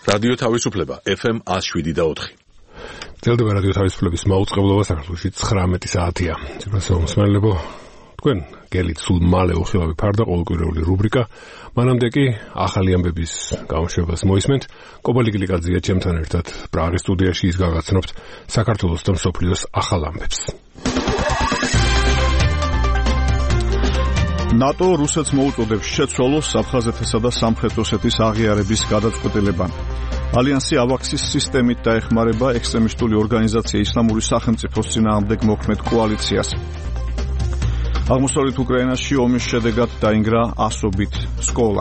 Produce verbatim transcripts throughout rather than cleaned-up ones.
რადიო თავისუფლება ეფ ემ one oh seven და four. წელდება რადიო თავისუფლების მაუწყებლობა საქართველოში ცხრამეტი საათია. ციფრასო მსმენელებო, თქვენ გელით სულ მალე უხილავი ფარდა ყოველკვირეული რუბრიკა. მანამდე კი ახალი ამბების გამოშვებას მოისმენთ. კობალი გლიკაძეა ჩემთან ერთად პრაღის სტუდიაში, ის გაგაცნობთ საქართველოს და მსოფლიოს ახალ ამბებს. ნატო რუსეთს მოუწოდებს შეცვალოს აფხაზეთისა და სამხრეთ ოსეთის აღიარების გადაწყვეტილება. ალიანსი ავაქსის სისტემით დაეხმარება ექსტრემისტული ორგანიზაცია ისლამური სახელმწიფოს წინააღმდეგ მოქმედ კოალიციას. აღმოსავლეთ უკრაინაში ომის შედეგად დაინგრა ასობით სკოლა.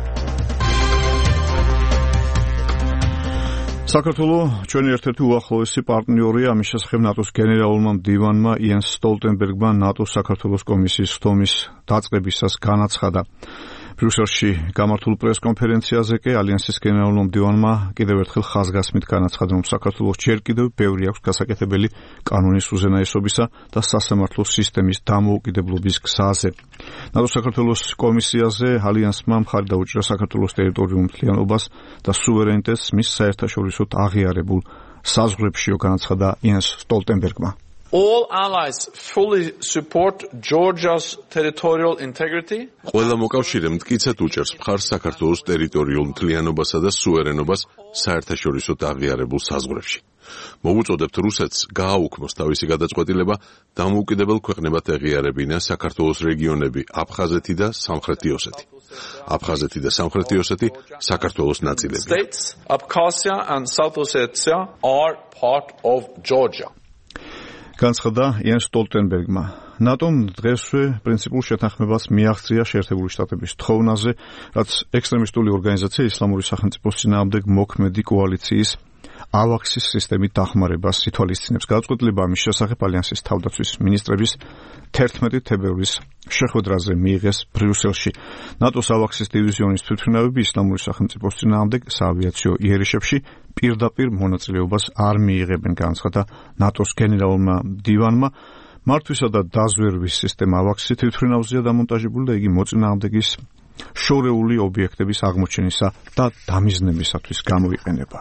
საქართველოს ჩვენი ერთ-ერთი უახლოესი პარტნიორია, ამის შესახებ ნატოს გენერალურმა მდივანმა იენს სტოლტენბერგმა ნატოს საქართველოს კომისიის ხდომის დაწყებისას განაცხადა. ბრიუსელში გამართულ პრესკონფერენციაზე კი ალიანსის გენერალურმა მდივანმა კიდევ ერთხელ ხაზგასმით განაცხადა, რომ საქართველოს ჯერ კიდევ ბევრი აქვს გასაკეთებელი კანონის უზენაესობისა და სასამართლო სისტემის დამოუკიდებლობის გზაზე. ნატოს საქართველოს კომისიაზე ალიანსმა მხარი დაუჭირა საქართველოს ტერიტორიულ მთლიანობას და სუვერენიტეტს მის საერთაშორისოდ აღიარებულ საზღვრებში, განაცხადა იენს სტოლტენბერგმა. All allies fully support Georgia's territorial integrity. ყველა მოკავშირე მტკიცედ უჭერს მხარს საქართველოს ტერიტორიულ მთლიანობასა და სუვერენობას საერთაშორისოდ აღიარებულ საზღვრებში. მოვუწოდებთ რუსეთს გააუქმოს თავისი გადაწყვეტილება დამოუკიდებელ ქვეყნებად ეღიარებინა საქართველოს რეგიონები აფხაზეთი და სამხრეთი ოსეთი. აფხაზეთი და სამხრეთი ოსეთი საქართველოს ნაწილებია. States Abkhazia and South Ossetia are part of Georgia. განცხადა იენს სტოლტენბერგმა. ნატომ დღესვე პრინციპულ შეთანხმებას მიაღწია შეერთებული შტატების თხოვნაზე, რაც ექსტრემისტული ორგანიზაცია ისლამური სახელმწიფოს წინააღმდეგ მოქმედი კოალიციის ავაქსის სისტემით დახმარებას ითვალისწინებს. გადაწყვეტილება ამის შესახებ ალიანსის თავდაცვის მინისტრების თერთმეტი თებერვლის შეხვედრაზე მიიღეს ბრიუსელში. ნატოს ავაქსის დივიზიონის თვითმფრინავები ისლამური სახელმწიფოს წინააღმდეგ საავიაციო იერიშებში პირდაპირ მონაწილეობას არ მიიღებენ, განაცხადა ნატოს გენერალურმა მდივანმა. მართვისა და დაზვერვის სისტემა ავაქსის თვითმფრინავზეა დამონტაჟებული და იგი მოწინააღმდეგის შორეული ობიექტების აღმოჩენისა და დამიზნებისათვის გამოიყენება.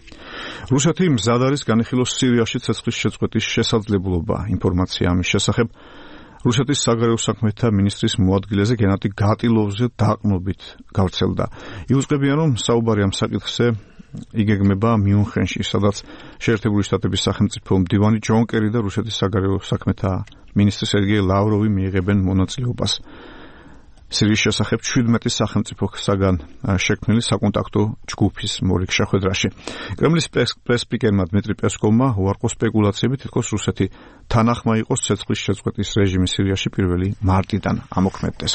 რუსეთი მზად არის განიხილოს სირიაში ცეცხლის შეწყვეტის შესაძლებლობა. ინფორმაცია ამის შესახებ რუსეთის საგარეო საქმეთა მინისტრის მოადგილეზე გენატი გატილოვზე დაყრდნობით გავრცელდა. იუწყებიან, რომ საუბარი ამ საკითხზე იგეგმება მიუნხენში, სადაც შეერთებული შტატების სახელმწიფო მდივანი ჯონ კერი და რუსეთის საგარეო საქმეთა მინისტრი სერგეი ლავროვი მიიღებენ მონაწილეობას. სირიის შესახებ შვიდმეტი სახელმწიფოსაგან შექმნილი საკონტაქტო ჯგუფის მორიგ შეხვედრაში. კრემლის პრესსპიკერმა დმიტრი პესკოვმა უარყო სპეკულაციები, თითქოს რუსეთი თანახმა იყოს ცეცხლის შეწყვეტის რეჟიმი სირიაში პირველი მარტიდან ამოქმედდეს.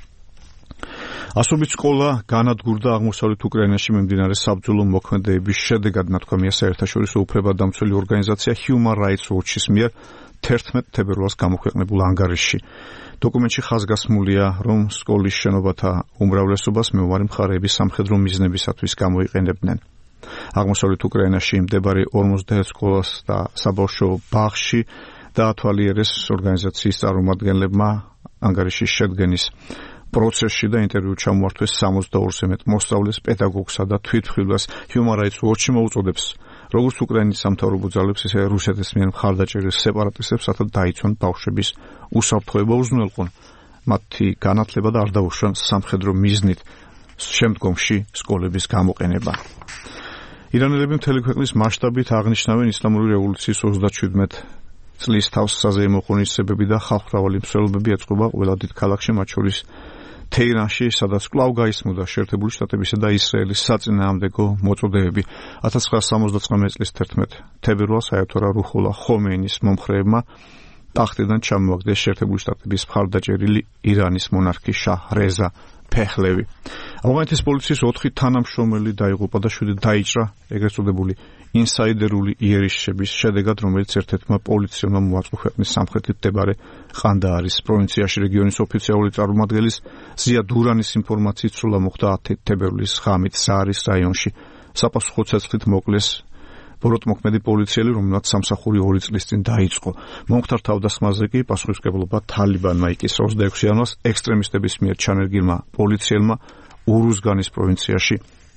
ასობით სკოლა განადგურდა აღმოსავლეთ უკრაინაში მიმდინარე საბრძოლო მოქმედებების შედეგად, ნათქვამია საერთაშორისო უფლებადამცველი ორგანიზაცია Human Rights Watch-ის მიერ თერთმეტ თებერვალს გამოქვეყნებულ ანგარიშში. დოკუმენტში ხაზგასმულია, რომ სკოლის შენობათა უმრავლესობას მეომარი მხარეების სამხედრო მიზნებისათვის გამოიყენებდნენ. აღმოსავლეთ უკრაინაში მდებარე ორმოცდაერთ სკოლას და საბავშვო ბაღში დაათვალიერეს ორგანიზაციის წარმომადგენლებმა ანგარიშის შედგენის პროცესში და ინტერვიუ ჩამოართვეს სამოცდაორზე მეტ მოსწავლეს, პედაგოგსა და თვითმხილველს. Human Rights Watch მოუწოდებს როგორც უკრაინის სამთავრობო ძალებს, ისე რუსეთის მიერ მხარდაჭერილ სეპარატისტებს, რათა დაიცვან ბავშვების უსაფრთხოება, უზრუნველყონ მათი განათლება და არ დაუშვან სამხედრო მიზნით შემდგომში სკოლების გამოყენება. ირანელები მთელი ქვეყნის მასშტაბით აღნიშნავენ ისლამური რევოლუციის ოცდაშვიდმეტ წლის თავს საზეიმო ღონისძიებები და ხალხმრავალი მსვლელობები ეწყობა ყველა დიდ ქალაქში, მათ შორის თეირანში, სადაც კვლავ გაისმოდა შეერთებული შტატებისა და ისრაელის საწინააღმდეგო მოწოდებები. ათას ცხრაასა სამოცდაცხრამეტ წლის თერთმეტ თებერვალს აიათოლა რუჰულა ხომეინის მომხრეებმა ტახტიდან ჩამოაგდეს შეერთებული შტატების მხარდაჭერილი ირანის მონარქი შაჰ რეზა ფეხლევი. ავღანეთის პოლიციის ოთხი თანამშრომელი დაიღუპა და შვიდი დაიჭრა ეგრეთ წოდებული ინსაიდერული იერიშების შედეგად, რომელიც ერთ-ერთმა პოლიციელმა მოაწყო ქვეყნის სამხრეთით მდებარე ყანდაარის პროვინციაში. რეგიონის ოფიციალური წარმომადგენლის ზია დურანის ინფორმაციით სრულა მოხდა ათი თებერვლის ღამით ზარის რაიონში. საპასუხო ცეცხლით მოკლეს ბოროტმოქმედი პოლიციელი, რომელმაც სამსახური ორი წლის წინ დაიწყო. მომხდარ თავდასხმაზე კი პასუხისმგებლობა თალიბანმა იკისრა ოცდაექვსი იანვარს ექსტრემისტების მიერ ჩანერგილმა პოლიციელმა ურუზგანის პროვინციაში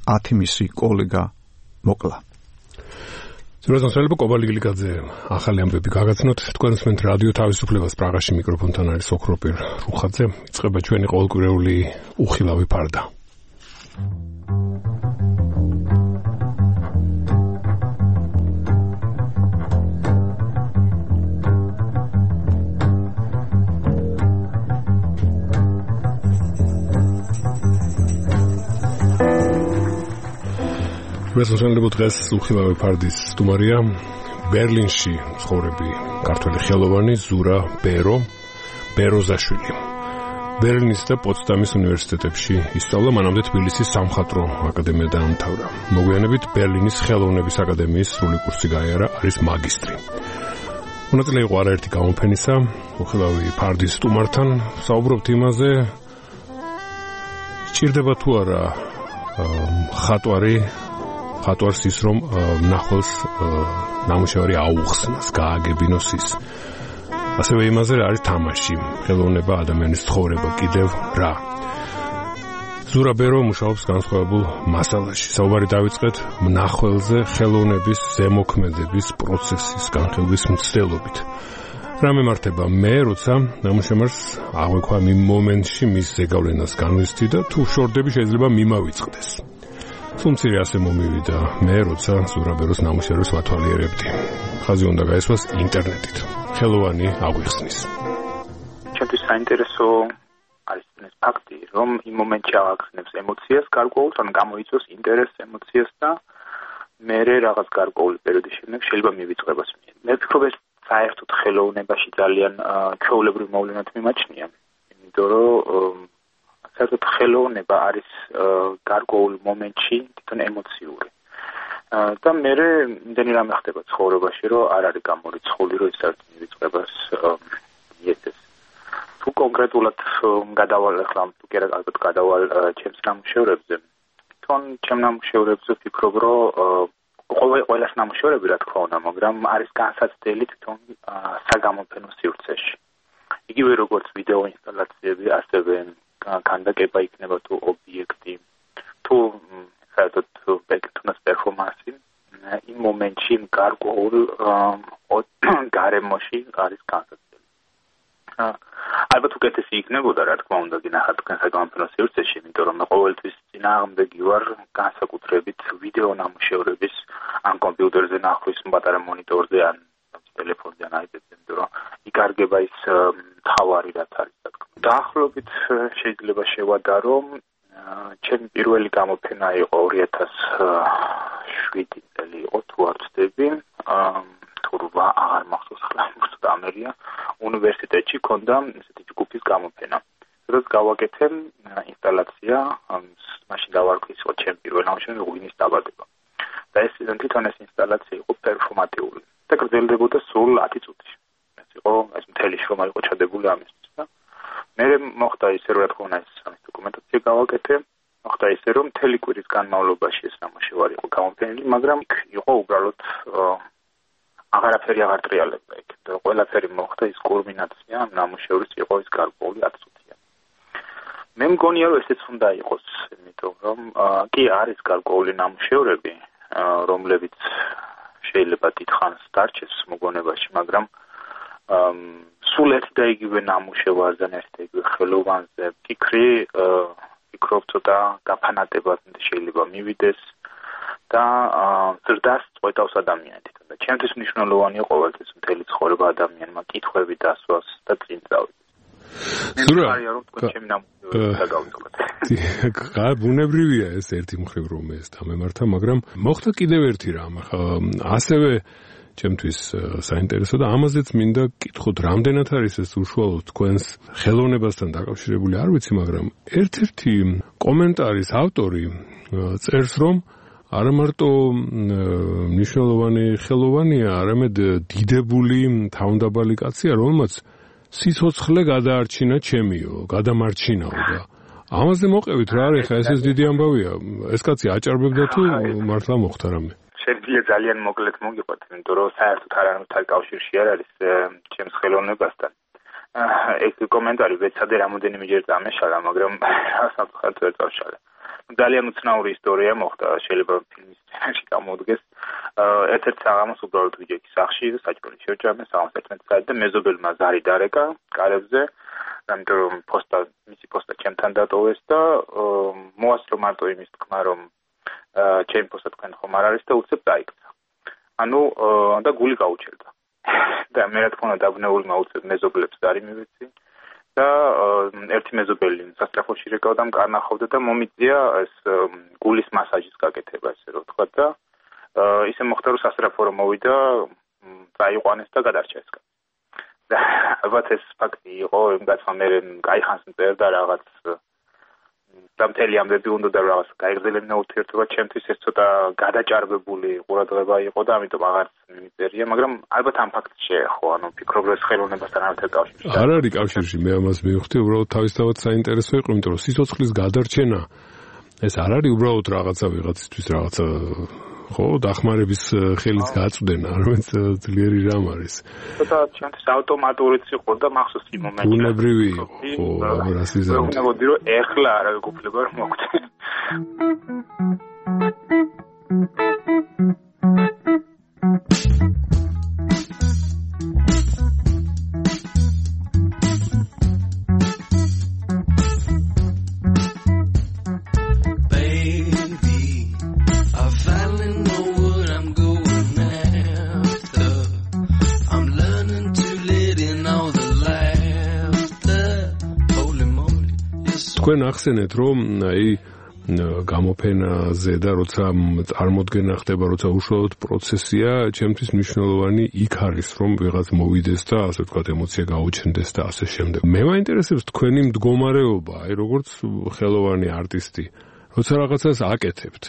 ათი მისი კოლეგა მოკლა. ზურაბ სველებო კობალიგილიკაძე ახალი ამბები გაგაცნოთ. თქვენს მენთ რადიო თავისუფლებას პრაღაში მიკროფონთან არის ოქროპირ რუხაძე. იწყება ჩვენი ყოველკვირეული უხილავი ფარდა. მესმენელებო დღეს უხილავი ფარდის სტუმარია ბერლინში ცხოვრები ქართველი ხელოვანი ზურა ბერო ბეროზაშვილი. ბერლინის და პოტსდამის უნივერსიტეტებში ისწავლა, მანამდე თბილისის სამხატვრო აკადემია დაამთავრა. მოგვიანებით ბერლინის ხელოვნების აკადემიის სრული კურსი გაიარა, არის მაგისტრი. მონაწილე იყო არაერთი გამოფენისა უხილავი ფარდის სტუმართან. საუბრობთ იმაზე, სჭირდება თუ არა ხატვარი ხატვარს ის რომ ნახოს ნამუშევარი აუხსნას, გააგებინოს ის. ასევე იმაზე არის თამაში, ხელოვნება, ადამიანის ცხოვრება, კიდევ რა. ზურა ბერო მუშაობს განსხვავებულ მასალაში. საუბარი დავიწყეთ მნახველზე ხელოვნების ზემოქმედების პროცესის განხილვის მცდელობით. რა მემართება მე, როცა ნამუშევარს აღვიქვა იმ მომენტში მის ზეგავლენას განვიცდი და თუ შორდები შეიძლება მიმავიწყდეს. სუმცირე ასე მომივიდა მე, როცა ზურა ბეროს ნამუშევრებს ვათვალიერებდი. ხაზი უნდა გაესვას ინტერნეტით. ხელოვანი აღვიხსნის. ჩემთვის საინტერესო არის ეს ფაქტი, რომ იმ მომენტში აღახსნებს ემოციას გარკვეულ, ან გამოიწვევს ინტერესს ემოციას და მერე რაღაც გარკვეული პერიოდის შემდეგ შეიძლება მივიწყებას მიერ. მე ვფიქრობ, ეს საერთოდ ხელოვნებაში ძალიან ჩვეულებრივ მოვლენად მიმაჩნია, იმიტომ რომ საერთოდ ხელოვნება არის გარკვეულ მომენტში თვითონ ემოციური. და მე იმდენი რამე ხდება ცხოვრებაში, რომ არ არის გამორიცხული, რომ ის საერთოდ მივიწყებას მიეცეს. თუ კონკრეტულად გადავალ ახლა თუ კი არა ალბათ გადავალ ჩემს ნამუშევრებზე. თვითონ ჩემ ნამუშევრებზე ვფიქრობ, რომ ყოველ ყველას ნამუშევრები რა თქმა უნდა, მაგრამ არის განსაცდელი თვითონ საგამოფენო სივრცეში. იგივე როგორც ვიდეო ინსტალაციები, ასევე ქანდაკება იქნება თუ ობიექტი, თუ საერთოდ ბექტუნას პერფორმანსი, იმ მომენტში გარკვეულ გარემოში არის განსაცდელი. ალბათ უკეთესი იქნებოდა, რა თქმა უნდა, გინახავთ თქვენ საგამოფენო სივრცეში, იმიტომ რომ მე ყოველთვის წინააღმდეგი ვარ განსაკუთრებით ვიდეო ნამუშევრების ან კომპიუტერზე ნახვის, პატარა მონიტორზე, ან ტელეფონზე, ან აიპედზე, იმიტომ რომ იკარგება ის თავარი რაც არის. დაახლოებით შეიძლება შევადა, რომ ჩემი პირველი გამოფენა იყო ორი ათას შვიდი წელი იყო, თუ არ ვცდები, თუ რვა აღარ მახსოვს ახლა ამერია, უნივერსიტეტში ქონდა ესეთი ჯგუფის გამოფენა. სადაც გავაკეთე ინსტალაცია, მაშინ დავარქვი იყო ჩემი პირველი ნამუშევარი ღვინის დაბადება. და ეს თვითონ ეს ინსტალაცია იყო პერფორმატიული და გრძელდებოდა სულ ათი წუთი. ეს იყო ეს მთელი შრომა იყო ჩადებული ამისთვის და მე მოხდა ისე, რომ რა თქმა უნდა ეს სამის დოკუმენტაცია გავაკეთე. მოხდა ისე, რომ მთელი კვირის განმავლობაში ეს ნამუშევარი იყო გამოფენილი, მაგრამ იყო უბრალოდ აღარაფერი აღარ ტრიალებდა იქ. და ყველაფერი მოხდა ის კულმინაცია ამ ნამუშევრის იყო ის გარკვეული ათი წუთია. მე მგონია, რომ ესეც უნდა იყოს, იმიტომ რომ კი არის გარკვეული ნამუშევრები, რომლებიც შეიძლება დიდხანს დარჩეს მოგონებაში, მაგრამ სულ ერთი და იგივე ნამუშევარზე, ერთი და იგივე ხელოვანზე ფიქრი, ფიქრობ ცოტა გაფანატებად შეიძლება მივიდეს და ზრდას წყვეტავს ადამიანი თვითონ. და ჩემთვის მნიშვნელოვანია ყოველთვის მთელი ცხოვრება ადამიანმა კითხვები დასვას და წინ წავიდეს. ზურა, ჩემი ნამუშევრები დაგავიწყოთ. ხა ბუნებრივია ეს ერთი მხრივ რომ ეს დამემართა, მაგრამ მოხდა კიდევ ერთი რამ. ასევე ჩემთვის საინტერესო და ამაზეც მინდა კითხოთ, რამდენად არის ეს უშუალოდ თქვენს ხელოვნებასთან დაკავშირებული, არ ვიცი, მაგრამ ერთ-ერთი კომენტარის ავტორი წერს, რომ არა მარტო მნიშვნელოვანი ხელოვანია, არამედ დიდებული თავმდაბალი კაცია, რომელმაც სიცოცხლე გადაარჩინა ჩემიო, გადამარჩინაო და ამაზე მოყევით რა არის, ხა ეს დიდი ამბავია. ეს კაცი აჭარბებდა თუ მართლა მოხდა რამე? შეიძლება ძალიან მოკლედ მოგიყვათ, იმიტომ რომ საერთოდ არანაირ კავშირში არ არის ჩემს ხელოვნებასთან. ეს კომენტარი ვეცადე რამოდენიმეჯერ წამეშალა, მაგრამ რასაც ხართ ვერ წავშალე. ძალიან უცნაური ისტორია მოხდა, შეიძლება ფილმის სცენარში გამოდგეს. ერთ-ერთ საღამოს უბრალოდ ვიჯექი სახში, საჭმელი შეჭამე, საღამოს ერთმეტი საათი და მეზობელმა ზარი დარეკა კარებზე, ამიტომ რომ პოსტა, მისი პოსტა ჩემთან დატოვეს და მოასწრო მარტო იმის თქმა, რომ ჩემი პოსტა თქვენ ხომ არ არის და უცებ დაიქცა. ანუ და გული გაუჩერდა. და მე რა თქმა უნდა დაბნეული მაუცებ მეზობლებს ზარი მივეცი. და ერთი მეზობელი სასწრაფოში რეკავდა მკარნახავდა და მომიწია ეს გულის მასაჟის გაკეთება, ესე რომ ვთქვა და ისე მოხდა რომ სასწრაფო რომ მოვიდა, წაიყვანეს და გადარჩა ეს. და ალბათ ეს ფაქტი იყო, იმ კაცმა მე კაი ხანს მწერდა რაღაც და მთელი ამბები უნდა და რაღაც გაიგრძელებინა ურთიერთობა, ჩემთვის ეს ცოტა გადაჭარბებული ყურადღება იყო და ამიტომ აღარც მიწერია, მაგრამ ალბათ ამ ფაქტს შეეხო, ანუ ფიქრობ რომ ეს ხელოვნებასთან არათერ კავშირში. არ არის კავშირში, მე ამას მივხვდი, უბრალოდ თავისთავად საინტერესო იყო, იმიტომ რომ სიცოცხლის გადარჩენა ეს არ არის უბრალოდ რაღაცა ვიღაცისთვის რაღაცა ხო, დახმარების ხელის გაწვდენა, არამედ ძლიერი რამ არის. ცოტა ჩვენთვის ავტომატურიც იყო და მახსოვს იმ მომენტში. ბუნებრივი იყო, ხო, რას იზამთრა. უნებოდი რომ ეხლა არ გუფლება რომ მოგვწე. თქვენ ახსენეთ, რომ აი გამოფენაზე და როცა წარმოდგენა ხდება, როცა უშუალოდ პროცესია, ჩემთვის მნიშვნელოვანი იქ არის, რომ ვიღაც მოვიდეს და ასე ვთქვათ, ემოცია გაუჩნდეს და ასე შემდეგ. მე მაინტერესებს თქვენი მდგომარეობა, აი როგორც ხელოვანი არტისტი, როცა რაღაცას აკეთებთ.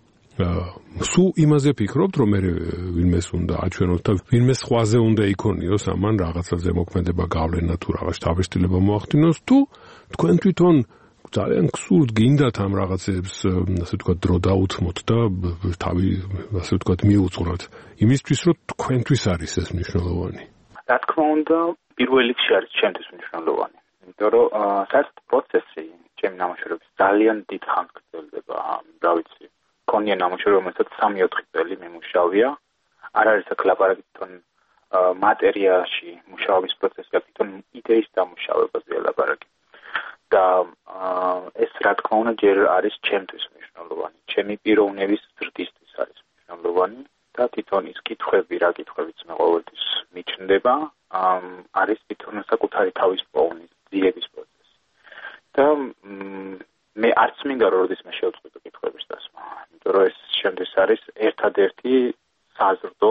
სუ იმაზე ფიქრობთ, რომ მე ვინმეს უნდა აჩვენოთ და ვინმე სხვაზე უნდა იქონიოს ამან რაღაცა ზემოქმედება გავლენა თუ რაღაც თავისtildeება მოახდინოს, თუ თქვენ თვითონ ძალიან გსურთ გინდათ ამ რაღაცებს, ასე ვთქვათ, დრო დაუთმოთ და თავი, ასე ვთქვათ, მიუძღვრათ. იმისთვის, რომ თქვენთვის არის ეს მნიშვნელოვანი. რა თქმა უნდა, პირველ რიგში არის ჩემთვის მნიშვნელოვანი. იმიტომ რომ საერთოდ პროცესი ჩემი ნამუშევრების ძალიან დიდ ხანს გრძელდება, რა ვიცი. კონია ნამუშევრი, რომელსაც სამი ოთხი წელი მიმუშავია. არ არის აქ ლაპარაკი თვითონ მატერიაში მუშაობის პროცესია, თვითონ იდეის დამუშავებაზე ლაპარაკი. და ეს რა თქმა უნდა ჯერ არის ჩემთვის მნიშვნელოვანი, ჩემი პიროვნების ზრდისთვის არის მნიშვნელოვანი და თვითონ ის კითხვები, რა კითხვებიც მე ყოველთვის მიჩნდება, არის თვითონ საკუთარი თავის პოვნის ძიების პროცესი. და მე არც მინდა რომ როდესმე შევწყვიტო კითხვების დასმა, იმიტომ რომ ეს შემდგეს არის ერთადერთი საზრდო,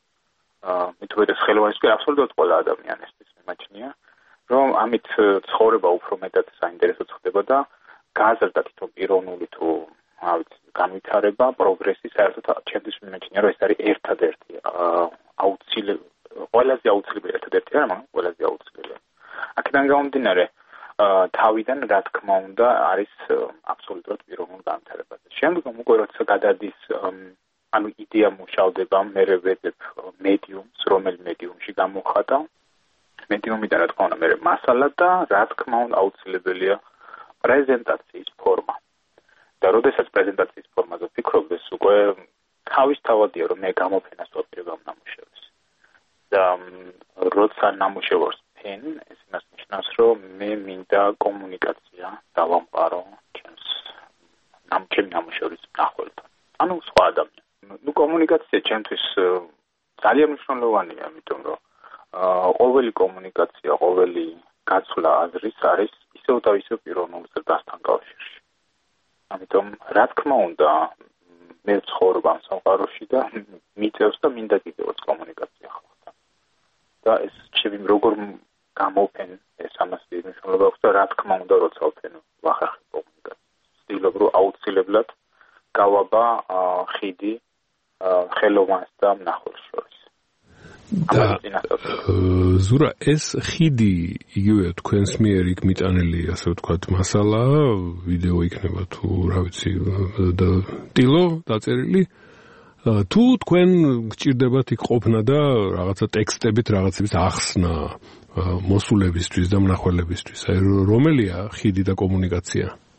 მით უმეტეს ხელოვანისთვის აბსოლუტურად ყველა ადამიანისთვის მიმაჩნია, რომ ამით ცხოვრება უფრო მეტად საინტერესო ხდება და გაზრდა თვითონ პიროვნული თუ განვითარება, პროგრესი საერთოდ ჩემთვის მიმაჩნია, რომ ეს არის ერთადერთი აუცილებელი, ყველაზე აუცილებელი ერთადერთი არა, მაგრამ ყველაზე აუცილებელი. აქედან გამომდინარე, თავიდან რა თქმა უნდა არის აბსოლუტურად პიროვნულ განვითარებაზე. შემდგომ უკვე როცა გადადის, ანუ იდეა მუშავდება, მე ვეძებ მედიუმს, რომელ მედიუმში გამოხატა. მედიუმიდან რა თქმა უნდა მე მასალა და რა თქმა უნდა აუცილებელია პრეზენტაციის ფორმა. და როდესაც პრეზენტაციის ფორმაზე ვფიქრობ, ეს უკვე თავისთავადია, რომ მე გამოფენას ვაპირებ ამ ნამუშევრს. და როცა ნამუშევარს ფენ, ეს იმას ნიშნავს, რომ მე მინდა კომუნიკაცია დავამყარო ჩემს ნამჩემ ნამუშევრის მნახველთან. ანუ სხვა ადამიანი. ნუ კომუნიკაცია ჩემთვის ძალიან მნიშვნელოვანია, ამიტომ რომ ყოველი კომუნიკაცია, ყოველი გაცვლა აზრის არის ისევ და ისევ პიროვნულ ზრდასთან კავშირში. ამიტომ რა თქმა უნდა მე ვცხოვრობ ამ სამყაროში და მიწევს და მინდა კიდევაც კომუნიკაცია ხალხთან. და ეს ჩემი როგორ გამოფენ ეს ამას მნიშვნელობა აქვს და რა თქმა უნდა როცა ვფენ ვახერხებ კომუნიკაციას. ვცდილობ რომ აუცილებლად გავაბა ხიდი ხელოვანს და მნახველს შორის. და ზურა ეს ხიდი იგივე თქვენს მიერ იქ მიტანილი ასე ვთქვათ მასალა ვიდეო იქნება თუ რა ვიცი და ტილო დაწერილი თუ თქვენ გჭირდებათ იქ ყოფნა და რაღაცა ტექსტებით რაღაცების ახსნა მოსულებისთვის და მნახველებისთვის აი რომელია ხიდი და კომუნიკაცია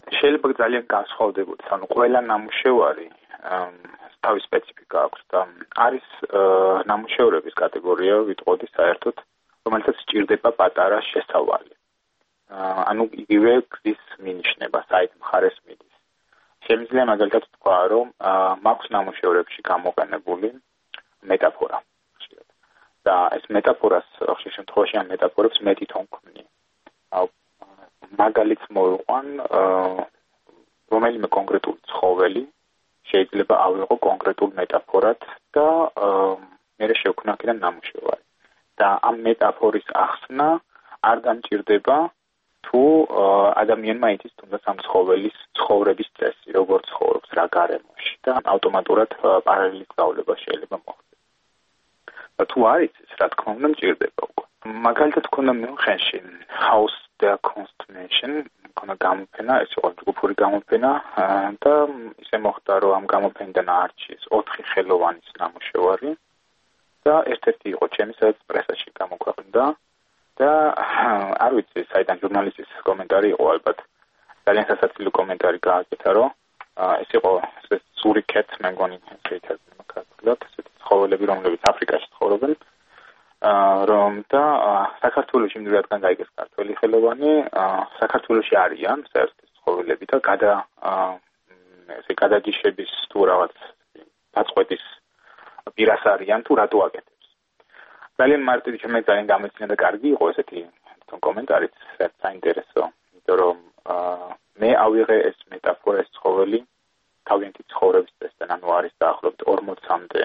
შეიძლება ძალიან განსხვავდებოდეს, ანუ ყველა ნამუშევარი თავის სპეციფიკა აქვს და არის ნამუშევრების კატეგორია, ვიტყოდი საერთოდ, რომელსაც სჭირდება პატარა შესავალი. ანუ იგივე გზის მინიშნება, საით მხარეს მიდის. შემიძლია მაგალითად თქვა, რომ მაქვს ნამუშევრებში გამოყენებული მეტაფორა. და ეს მეტაფორას ხშირ შემთხვევაში ამ მეტაფორებს მეტი თონ ქმნი. მაგალითს მოვიყვან, რომელიმე კონკრეტული ცხოველი შეიძლება ავიღო კონკრეტულ მეტაფორად და მერე შევქმნა აქედან ნამუშევარი. და ამ მეტაფორის ახსნა არ დამჭირდება თუ ადამიანმა იცის თუნდაც ამ ცხოველის ცხოვრების წესი, როგორ ცხოვრობს, რა გარემოში და ავტომატურად პარალელის სწავლება შეიძლება მოხდეს. და თუ არ იცის, რა თქმა უნდა, მჭირდება უკვე. მაგალითად ქონდა მიუნხენში Haus der Kunstmenschen, ქონდა გამოფენა, ეს იყო ჯგუფური გამოფენა და ისე მოხდა, რომ ამ გამოფენიდან არჩიეს ოთხი ხელოვანის ნამუშევარი და ერთ-ერთი იყო ჩემი, სადაც პრესაში გამოქვეყნდა და არ ვიცი, საიდან ჟურნალისტის კომენტარი იყო ალბათ. ძალიან სასაცილო კომენტარი გააკეთა, რომ ეს იყო ზურიქეთ, მე მგონი ესე ითარგმნა ქართულად, ესეთი ცხოველები, რომლებიც აფრიკაში ცხოვრობენ. რომ და საქართველოში მდროიდან გაიგეს ქართველი ხელოვანი, საქართველოში არიან საერთოდ ცხოველები და გადა ესე გადაჯიშების თუ რაღაც დაწყვეტის პირას არიან თუ რატო აკეთებს. ძალიან მარტივი ჩემი ძალიან გამეცნია და კარგი იყო ესეთი თვითონ კომენტარიც, საინტერესო, იმიტომ რომ მე ავიღე ეს მეტაფორა, ეს ცხოველი თავიანთი ცხოვრების წესთან, ანუ არის დაახლოებით ორმოცამდე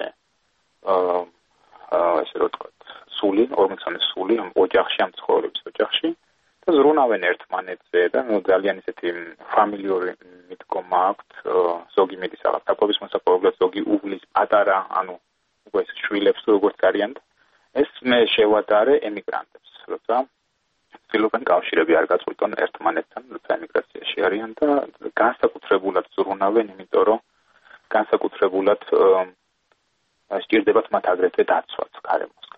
ესე რომ ვთქვათ, სული, ორმოცამდე სული ამ ოჯახში, ამ ცხოველების ოჯახში და ზრუნავენ ერთმანეთზე და ნუ ძალიან ისეთი ფამილიური მიდგომა აქვთ, ზოგი მიდის რაღაც თაგვების მოსაპოვებლად, ზოგი უვლის პატარა, ანუ უკვე ეს შვილებს როგორც არიან. ეს მე შევადარე ემიგრანტებს, როცა ცდილობენ კავშირები არ გაწყვიტონ ერთმანეთთან, როცა ემიგრაციაში არიან და განსაკუთრებულად ზრუნავენ, იმიტომ რომ განსაკუთრებულად სჭირდებათ მათ აგრეთვე დაცვაც გარემოსგან.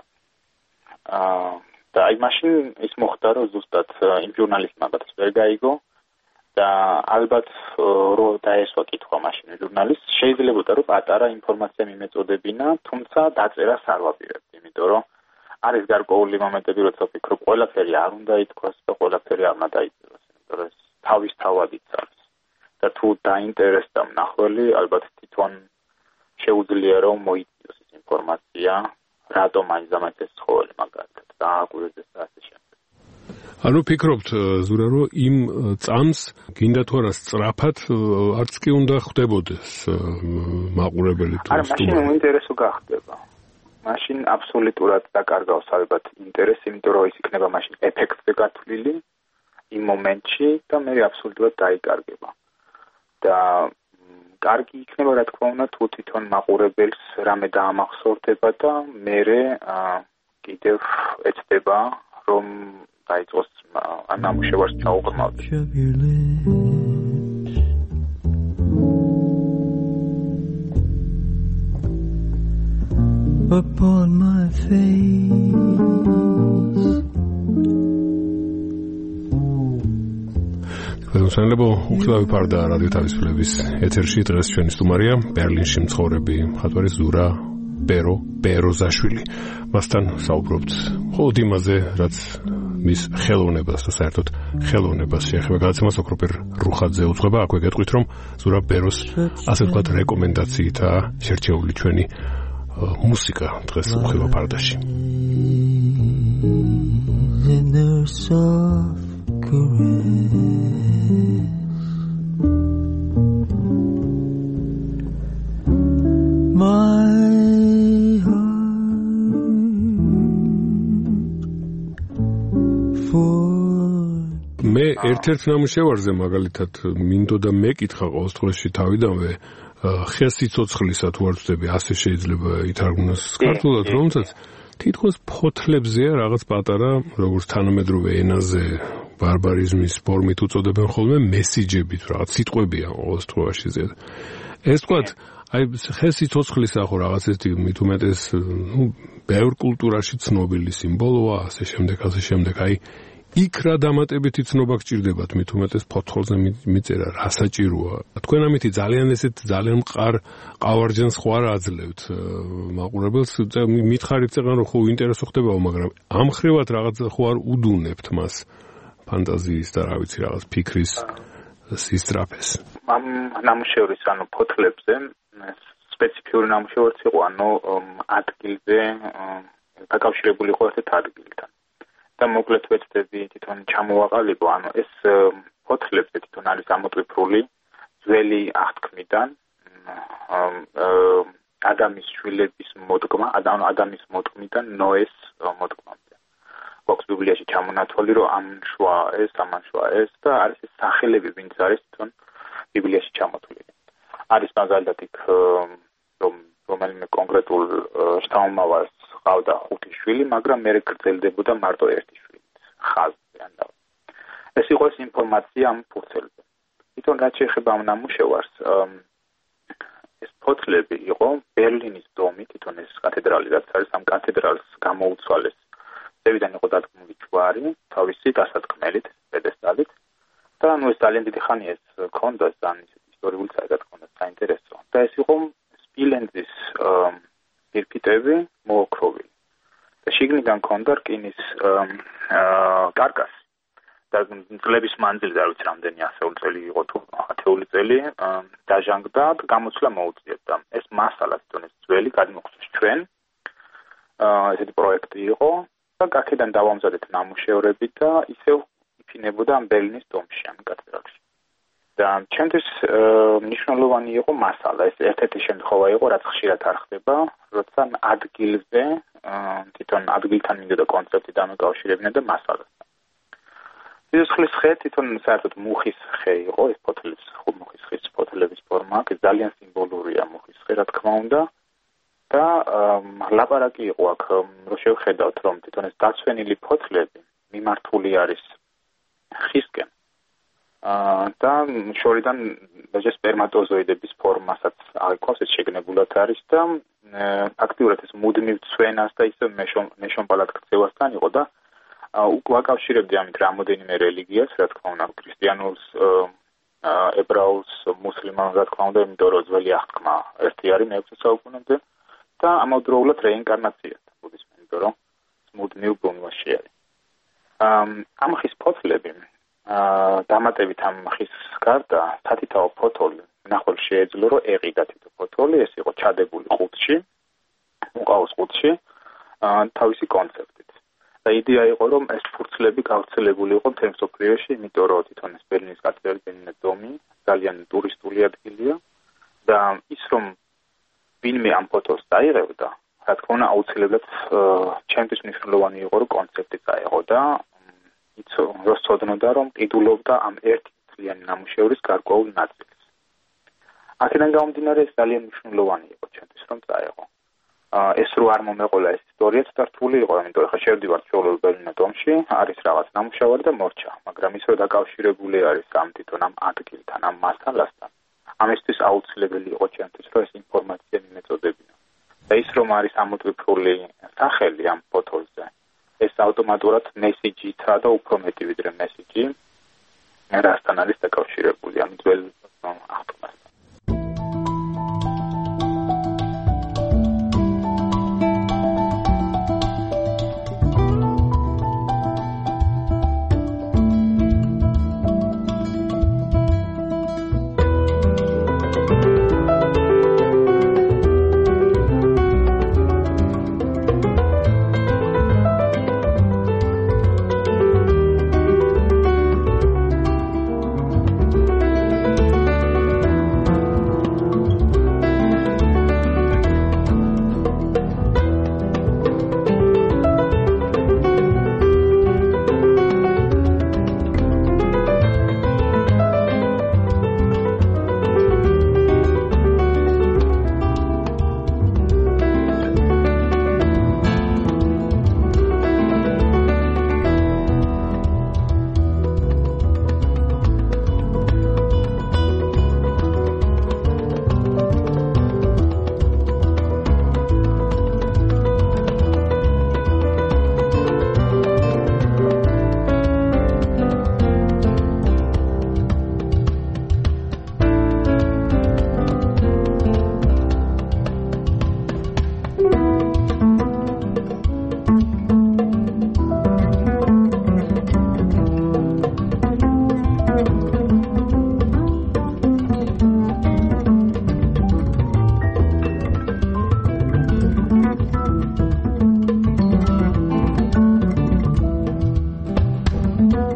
და აი მაშინ ის მოხდა, რომ ზუსტად იმ ჟურნალისტმა მაგათაც ვერ გაიგო და ალბათ რო დაესვა კითხვა მაშინ ჟურნალისტს, შეიძლებოდა რომ პატარა ინფორმაცია მიმეწოდებინა, თუმცა დაწერას არ ვაპირებდი, იმიტომ რომ არის გარკვეული მომენტები, როცა ვფიქრობ, ყველაფერი არ უნდა ითქვას და ყველაფერი არ უნდა დაიწეროს, იმიტომ რომ თავის თავადიც არის. და თუ დაინტერესდა მნახველი, ალბათ თვითონ შეუძლია რომ მოიწიოს ეს ინფორმაცია, რატომ მაინც და მაინც ეს ცხოველი მაგალითად დააკვირდეს და ასე შემდეგ. ანუ ფიქრობთ, ზურა, რომ იმ წამს გინდა თუ არა სწრაფად არც კი უნდა ხდებოდეს მაყურებელი თუ არა, მაშინ უინტერესო გახდება. მაშინ აბსოლუტურად დაკარგავს ალბათ ინტერესი, იმიტომ რომ ის იქნება მაშინ ეფექტზე გათვლილი იმ მომენტში და მე აბსოლუტურად დაიკარგება. და კარგი იქნება, რა თქმა უნდა, თუ თვითონ მაყურებელს რამე დაამახსოვრდება და მერე კიდევ ეცდება, რომ დაიწყოს ამ ნამუშევარს ჩაუყრმავდეს. Upon my face ხელმძღვანელო უხილავი ფარდა რადიო თავისუფლების ეთერში დღეს ჩვენი სტუმარია ბერლინში მცხოვრები მხატვარი ზურა პერო პეროზაშვილი. მასთან საუბრობთ მხოლოდ იმაზე, რაც მის ხელოვნებას და საერთოდ ხელოვნებას შეეხება. გადაცემას ოქროპერ რუხაძე უძღვება. აქვე გეტყვით, რომ ზურა პეროს ასე ვთქვათ რეკომენდაციითაა შერჩეული ჩვენი მუსიკა დღეს უხილავ ფარდაში. My მე ერთ-ერთ ნამუშევარზე მაგალითად მინდოდა მეკითხა ყოველდღიურში თავიდანვე ხეს სიცოცხლისა თუ არ ვწდები, ასე შეიძლება ითარგმნოს ქართულად, რომელსაც თითქოს ფოთლებზეა რაღაც პატარა, როგორც თანამედროვე ენაზე ბარბარიზმის ფორმით უწოდებენ ხოლმე მესიჯებით, რაღაც სიტყვებია ყოველდღიურში ზედ. ეს თქვათ, აი ხეს სიცოცხლისა ხო რაღაც ესეთი მით უმეტეს, ნუ ბევრ კულტურაში ცნობილი სიმბოლოა, ასე შემდეგ, ასე შემდეგ, აი იქ რა დამატებითი ცნობა გჭირდებათ მით უმეტეს ფოთოლზე მიწერა რა საჭიროა თქვენ ამითი ძალიან ესეთ ძალიან მყარ ყავარჯანს ხო არ აძლევთ მაყურებელს მითხარით წეგან რომ ხო ინტერესო ხდებაო მაგრამ ამ ხრივად რაღაც ხო არ უდუნებთ მას ფანტაზიის და რა ვიცი რაღაც ფიქრის სისწრაფეს ამ ნამუშევრის ანუ ფოთლებზე სპეციფიური ნამუშევრიც იყო ანუ ადგილზე დაკავშირებული იყო ერთ ადგილთან და მოკლედ ვეცდები თვითონ ჩამოვაყალიბო ანუ ეს ფოთლებზე თვითონ არის ამოტვიფრული ძველი აღთქმიდან ადამის შვილების მოდგმა ანუ ადამის მოდგმიდან ნოეს მოდგმამდე გვაქვს ბიბლიაში ჩამონათვალი რომ ამ შვა ეს ამან შვა ეს და არის ეს სახელები ვინც არის თვითონ ბიბლიაში ჩამოთვლილი არის მაგალითად იქ რომ რომელიმე კონკრეტულ შთამომავალს ყავდა ხუთი შვილი, მაგრამ მე გრძელდებოდა მარტო ერთი შვილი. ხაზზე ან და. ეს იყო ეს ინფორმაცია ამ ფურცელზე. თვითონ რაც შეეხება ამ ნამუშევარს, ეს ფოთლები იყო ბერლინის დომი, თვითონ ეს კათედრალი, რაც არის ამ კათედრალს გამოუცვალეს. ზევიდან იყო დადგმული ჯვარი, თავისი დასადგმელით, პედესტალით. და ნუ ეს ძალიან დიდი ხანი ეს ქონდა, ძალიან ისტორიული საერთოდ ქონდა საინტერესო. და ეს იყო სპილენძის პირფიტები მოოქროვილი. და შიგნიდან ქონდა რკინის კარკასი. და წლების მანძილზე არ ვიცი რამდენი ასეული წელი იყო თუ ათეული წელი დაჟანგდა და გამოცვლა მოუწიებდა. ეს მასალა თვითონ ეს ძველი გადმოგვცეს ჩვენ. ესეთი პროექტი იყო და აქედან დავამზადეთ ნამუშევრები და ისევ იფინებოდა ამ ბერლინის დომში ამ კათედრალში. და ჩემთვის მნიშვნელოვანი იყო მასალა. ეს ერთ-ერთი შემთხვევა იყო, რაც ხშირად არ ხდება, როცა ადგილზე თვითონ ადგილთან მინდოდა კონცეფტი დამეკავშირებინა და მასალასთან. სიცოცხლის ხე თვითონ საერთოდ მუხის ხე იყო, ეს ფოთლების მუხის ხის ფოთლების ფორმა, ეს ძალიან სიმბოლურია მუხის ხე, რა თქმა უნდა. და ლაპარაკი იყო აქ, რომ შევხედავთ, რომ თვითონ ეს დაცვენილი ფოთლები მიმართული არის ხისკენ. და შორიდან დაჟე სპერმატოზოიდების ფორმასაც აღიქვავს, ეს შეგნებულად არის და აქტიურად ეს მუდმივ ცვენას და ისე მეშონპალად ქცევასთან იყო და უკავშირებდი ამით რამოდენიმე რელიგიას, რა თქმა უნდა, ქრისტიანულს, ებრაულს, მუსლიმანს, რა თქმა უნდა, იმიტომ რომ ძველი აღთქმა ერთი არის მეექვსე საუკუნემდე და ამავდროულად რეინკარნაციას ბუდიზმი, იმიტომ რომ მუდმივ ბუნებაში არის. ამ ხის ფოთლები დამატებით ამ ხის გარდა სათითაო ფოთოლი ნახول შეეძლო რომ ეყიდა თითო ფოთოლი ეს იყო ჩადებული ყუთში უყავს ყუთში თავისი კონცეფტით და იდეა იყო რომ ეს ფურცლები გავრცელებული იყო მთელ მსოფლიოში იმიტომ რომ თვითონ ეს ბერლინის კათედრალი დომი ძალიან ტურისტული ადგილია და ის რომ ვინმე ამ ფოტოს დაიღებდა რა თქმა უნდა აუცილებლად ჩემთვის მნიშვნელოვანი იყო რომ კონცეფტი წაეღო და იცო როსწოდნოდა რომ ყიდულობდა ამ ერთი მთლიანი ნამუშევრის გარკვეულ ნაწილს. აქედან გამომდინარე ეს ძალიან მნიშვნელოვანი იყო ჩემთვის რომ წაეღო. ეს რო არ მომეყოლა ეს ისტორიაც დართული იყო, იმიტომ რომ ხა შევდივარ ჩვეულებრივ ბერლინის დომში, არის რაღაც ნამუშევარი და მორჩა, მაგრამ ის რო დაკავშირებული არის ამ თვითონ ამ ადგილთან, ამ მასალასთან, ამისთვის აუცილებელი იყო ჩემთვის რომ ეს ინფორმაცია მიმეწოდებინა. და ის რომ არის ამოტვიფრული სახელი ამ ფოთოლზე ეს ავტომატურად მესიჯითა და უფრო მეტი ვიდრე მესიჯი რასთან არის დაკავშირებული ამ ძველ აღთქმასთან.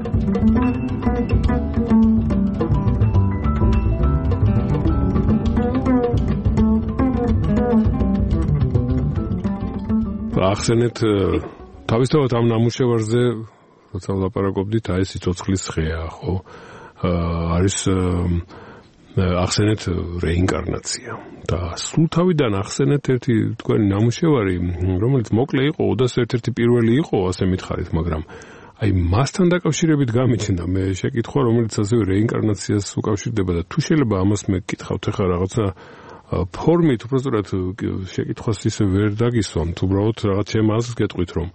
ახსენეთ თავისთავად ამ ნამუშევარზე როცა ვლაპარაკობდით აი სიცოცხლის ხეა ხო არის ახსენეთ რეინკარნაცია და სულ თავიდან ახსენეთ ერთი თქვენი ნამუშევარი რომელიც მოკლე იყო ოდას ერთ-ერთი პირველი იყო ასე მითხარით მაგრამ აი მასთან დაკავშირებით გამიჩნდა მე შეკითხვა რომელიც ასევე რეინკარნაციას უკავშირდება და თუ შეიძლება ამას მე გკითხავთ ახლა რაღაცა ფორმით უბრალოდ შეკითხვას ისე ვერ დაგისვამთ უბრალოდ რაღაც ჩემ აზრს გეტყვით რომ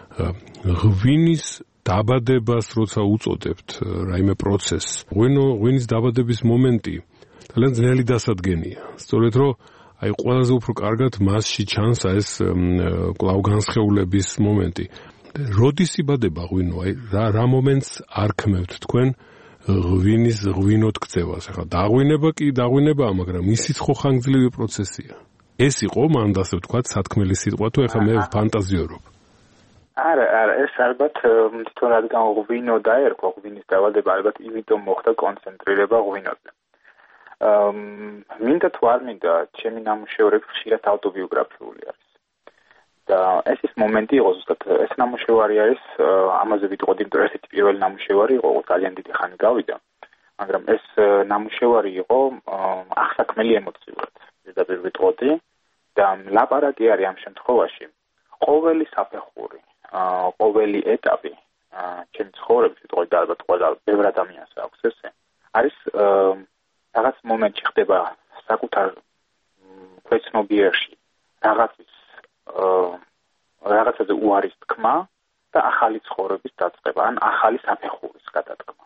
ღვინის დაბადებას როცა უწოდებთ რაიმე პროცესს ღვინო ღვინის დაბადების მომენტი ძალიან ძნელი დასადგენია სწორედ რომ აი ყველაზე უფრო კარგად მასში ჩანს ეს კვლავ განსხეულების მომენტი როდის იბადება ღვინო აი რა რა მომენტს არქმევთ თქვენ ღვინის ღვინოთ ქცევას. ახლა დაღვინება კი დაღვინებაა, მაგრამ ისიც ხო ხანგრძლივი პროცესია. ეს იყო მანდ ასე ვთქვათ, სათქმელი სიტყვა თუ ახლა მე ფანტაზიორობ. არა, არა, ეს ალბათ თვითონ რადგან ღვინო დაერქვა, ღვინის დავალება ალბათ იმიტომ მოხდა კონცენტრირება ღვინოზე. აა მინდა თუ არ მინდა, ჩემი ნამუშევრები ხშირად ავტობიოგრაფიული არის. და ეს ის მომენტი იყო ზუსტად ეს ნამუშევარი არის ამაზე ვიტყოდი იმიტომ ერთ-ერთი პირველი ნამუშევარი იყო ძალიან დიდი ხანი გავიდა მაგრამ ეს ნამუშევარი იყო ახსაქმელი ემოციურად ზედაპირ ვიტყოდი და ლაპარაკი არის ამ შემთხვევაში ყოველი საფეხური ყოველი ეტაპი ჩემი ცხოვრების ვიტყოდი და ალბათ ყველა ბევრ ადამიანს აქვს ესე არის რაღაც მომენტში ხდება საკუთარ ქვეცნობიერში რაღაცის რაღაცაზე უარის თქმა და ახალი ცხოვრების დაწყება, ან ახალი საფეხურის გადადგმა.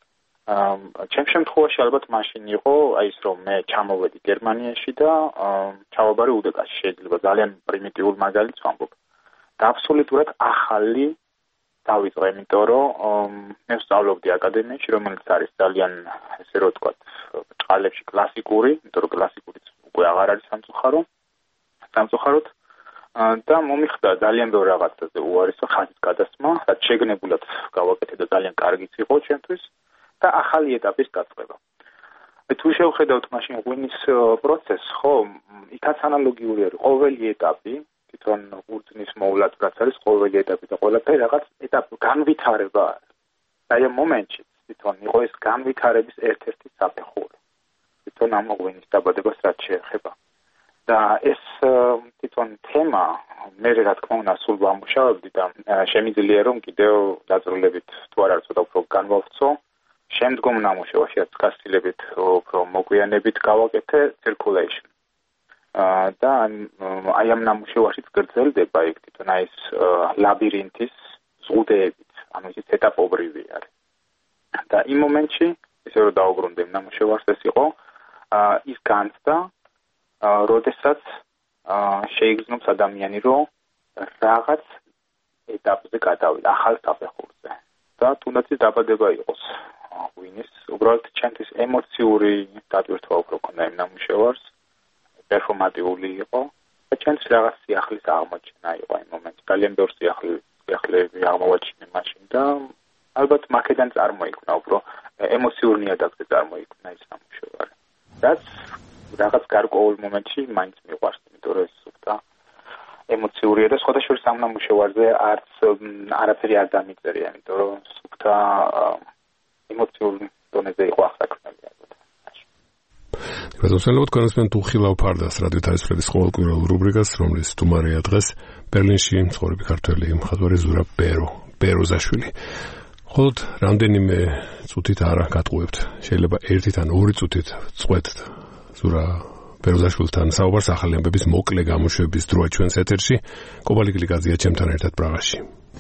ჩემ შემთხვევაში ალბათ მაშინ იყო აი ის რომ მე ჩამოვედი გერმანიაში და ჩავაბარე უდეკაში შეიძლება ძალიან პრიმიტიულ მაგალითს ვამბობ. და აბსოლუტურად ახალი დავიწყე, იმიტომ რომ მე ვსწავლობდი აკადემიაში, რომელიც არის ძალიან ესე რომ ვთქვათ, წყალებში კლასიკური, იმიტომ რომ კლასიკურიც უკვე აღარ არის სამწუხარო. სამწუხაროდ და მომიხდა ძალიან ბევრ რაღაცაზე უარესო ხაზის გადასმა, რაც შეგნებულად გავაკეთე და ძალიან კარგიც იყო ჩემთვის და ახალი ეტაპის დაწყება. თუ შევხედავთ მაშინ ღვინის პროცესს, ხო, იქაც ანალოგიური არის ყოველი ეტაპი, თვითონ ღვინის მოვლად რაც არის ყოველი ეტაპი და ყველაფერი რაღაც ეტაპი განვითარება არის. აი ამ მომენტში თვითონ იყო ეს განვითარების ერთ-ერთი საფეხური. თვითონ ამ ღვინის დაბადებას რაც შეეხება. და ეს თვითონ თემა მე რა თქმა უნდა სულ ვამუშავებდი და შემიძლია რომ კიდევ დაწვრილებით თუ არა ცოტა უფრო განვავცო შემდგომ ნამუშევარში რაც გასცილებით უფრო მოგვიანებით გავაკეთე circulation და აი ამ ნამუშევარშიც გრძელდება იქ თვითონ აი ეს ლაბირინთის ზღუდეებით ანუ ის ეტაპობრივი არის და იმ მომენტში ესე რომ დაუბრუნდე ნამუშევარს ეს იყო ის განცდა როდესაც შეიგრძნობს ადამიანი რომ რაღაც ეტაპზე გადავიდა ახალ საფეხურზე და თუნდაც ის დაბადება იყოს ღვინის უბრალოდ ჩემთვის ემოციური დატვირთვა უფრო ქონდა იმ ნამუშევარს პერფორმატიული იყო და ჩემთვის რაღაც სიახლის აღმოჩენა იყო იმ მომენტში ძალიან ბევრ სიახლეები აღმოვაჩინე მაშინ და ალბათ მაქედან წარმოიქმნა უფრო ემოციურ ნიადაგზე წარმოიქმნა ის ნამუშევარი რაც რაღაც გარკვეულ მომენტში მაინც მიყვარს, იმიტომ რომ ეს სუფთა ემოციურია და სხვადასხვა ამ ნამუშევარზე არც არაფერი არ დამიწერია, იმიტომ რომ სუფთა ემოციურ დონეზე იყო ახსაქმელი. გასასვლელად განსმენ თუ ხილავ ფარდას რადიო თარისფრების ყოველკვირეულ რუბრიკას, რომლის სტუმარია დღეს ბერლინში მცხოვრები ქართველი მხატვარი ზურაბ ბერო, ბეროზაშვილი. ხოლოდ რამდენიმე წუთით არა გატყუებთ. შეიძლება ერთით ან ორი წუთით წყვეტთ ზურა ბეროზაშვილთან საუბარს ახალი ამბების მოკლე გამოშვების დროა ჩვენს ეთერში. კობალი გლიკაძია ჩემთან ერთად პრაღაში.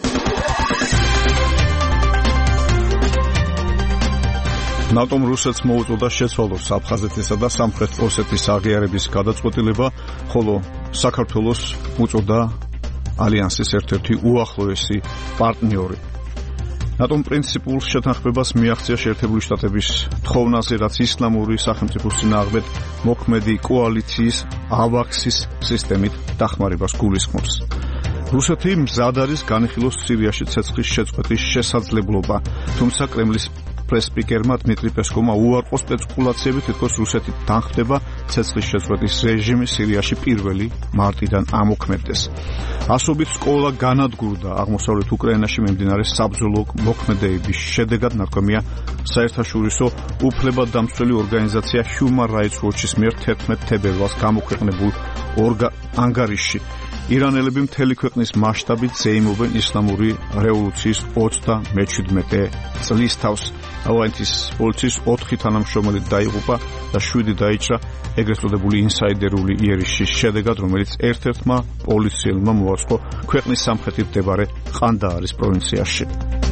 ნატომ რუსეთს მოუწოდა შეცვალოს აფხაზეთისა და სამხრეთ ოსეთის აღიარების გადაწყვეტილება, ხოლო საქართველოს უწოდა ალიანსის ერთ-ერთი უახლოესი პარტნიორი. ნატომ პრინციპულ შეთანხმებას მიაღწია შეერთებული შტატების თხოვნაზე, რაც ისლამური სახელმწიფოს წინააღმდეგ მოქმედი კოალიციის ავაქსის სისტემით დახმარებას გულისხმობს. რუსეთი მზად არის განიხილოს სირიაში ცეცხლის შეწყვეტის შესაძლებლობა, თუმცა კრემლის პრესპიკერმა დმიტრი პესკოვმა უარყო სპეცულაციები, თითქოს რუსეთი თანხმდება ცეცხლის შეწყვეტის რეჟიმი სირიაში პირველი მარტიდან ამოქმედდეს. ასობით სკოლა განადგურდა აღმოსავლეთ უკრაინაში მიმდინარე საბრძოლო მოქმედებების შედეგად, ნათქვამია საერთაშორისო უფლებადამცველი ორგანიზაცია Human Rights Watch-ის მიერ თერთმეტ თებერვალს გამოქვეყნებულ ანგარიშში. ირანელები მთელი ქვეყნის მასშტაბით ზეიმობენ ისლამური რევოლუციის ოცდამეჩვიდმეტე წლის თავს. ავანტის პოლიციის ოთხი თანამშრომელი დაიღუპა და შვიდი დაიჭრა ეგრეთ წოდებული ინსაიდერული იერიშის შედეგად, რომელიც ერთ-ერთმა პოლიციელმა მოაწყო ქვეყნის სამხრეთით მდებარე ყანდაარის პროვინციაში.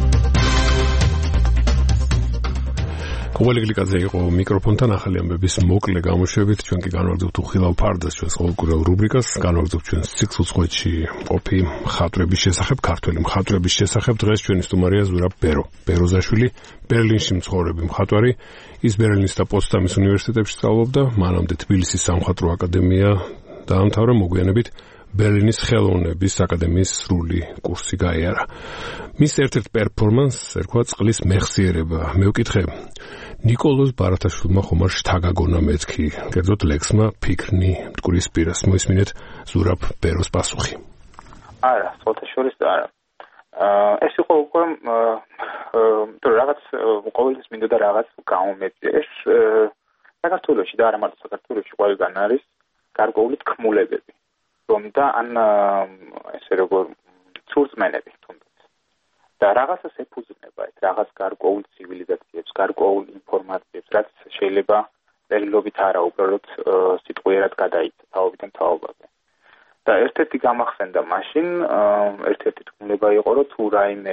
კოვალიგლიკაძე იყო მიკროფონთან, ახალი ამბების მოკლე გამოშვებით. ჩვენ კი განვაგრძობთ უხილავ ფარდას ჩვენს ყოველკვირეულ რუბრიკას, განვაგრძობთ ჩვენს სიცოცხლეში ყოფი მხატვრების შესახებ, ქართველი მხატვრების შესახებ. დღეს ჩვენი სტუმარია ზურაბ ბერო, ბეროზაშვილი, ბერლინში მცხოვრები მხატვარი. ის ბერლინის და პოცდამის უნივერსიტეტებში სწავლობდა, მანამდე თბილისის სამხატვრო აკადემია დაამთავრა, მოგვიანებით ბერლინის ხელოვნების აკადემიის სრული კურსი გაიარა. მის ერთ-ერთ პერფორმანსს ერქვა წყლის მეხსიერება. მე ვკითხე, ნიკოლოზ ბარათაშვილმა ხომ არ შთაგაგონა მეთქი, კერძოდ ლექსმა ფიქრნი მტკვრის პირას. მოისმინეთ ზურაბ ბეროს პასუხი. არა, სხვათა შორის არა. ეს იყო უკვე თუ რაღაც ყოველთვის მინდოდა რაღაც გამომეწია. ეს საქართველოში და არა მარტო საქართველოში ყველგან არის გარკვეული თქმულებები. და ან ესე როგორ ცურწმენები თუნდაც და რაღაცას ეფუძნება ეს რაღაც გარკვეულ ცივილიზაციებს, გარკვეულ ინფორმაციებს, რაც შეიძლება წერილობით არა უბრალოდ სიტყვიერად გადაიცა თაობიდან თაობაზე. და ერთ-ერთი გამახსენდა მაშინ, ერთ-ერთი თქმულება იყო, რომ თუ რაიმე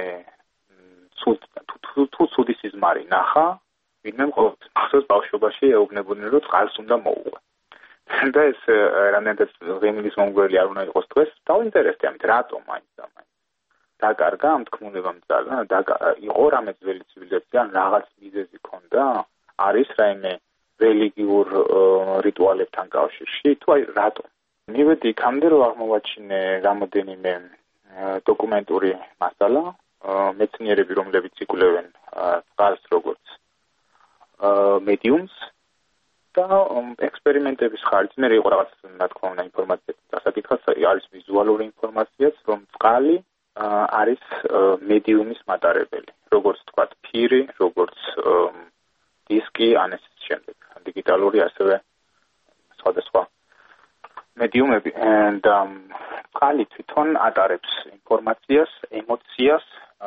თუ ცუდი სიზმარი ნახა, ვინმე ყოველთვის მახსოვს ბავშვობაში ეუბნებოდნენ, რომ წყალს უნდა მოუღო. და ეს რამდენადაც ღიმილის მომგველი არ უნდა იყოს დღეს, დავინტერესდი ამით, რატომ მაინც და მაინც. დაკარგა ამ თქმულებამ ძალა, იყო რამე ძველი ცივილიზაცია, რაღაც მიზეზი ქონდა, არის რაიმე რელიგიურ რიტუალებთან კავშირში, თუ აი რატომ. მივედი იქამდე, რომ აღმოვაჩინე რამოდენიმე დოკუმენტური მასალა, მეცნიერები, რომლებიც იკვლევენ წყალს როგორც მედიუმს, და ექსპერიმენტების ხარჯ მე იყო რაღაც ნათქვა უნდა ინფორმაციას დასაკითხად, არის ვიზუალური ინფორმაციაც, რომ წყალი არის მედიუმის მატარებელი, როგორც თქვა ფირი, როგორც დისკი, ან ეს შემდეგ დიგიტალური ასევე სხვადასხვა მედიუმები და წყალი თვითონ ატარებს ინფორმაციას, ემოციას,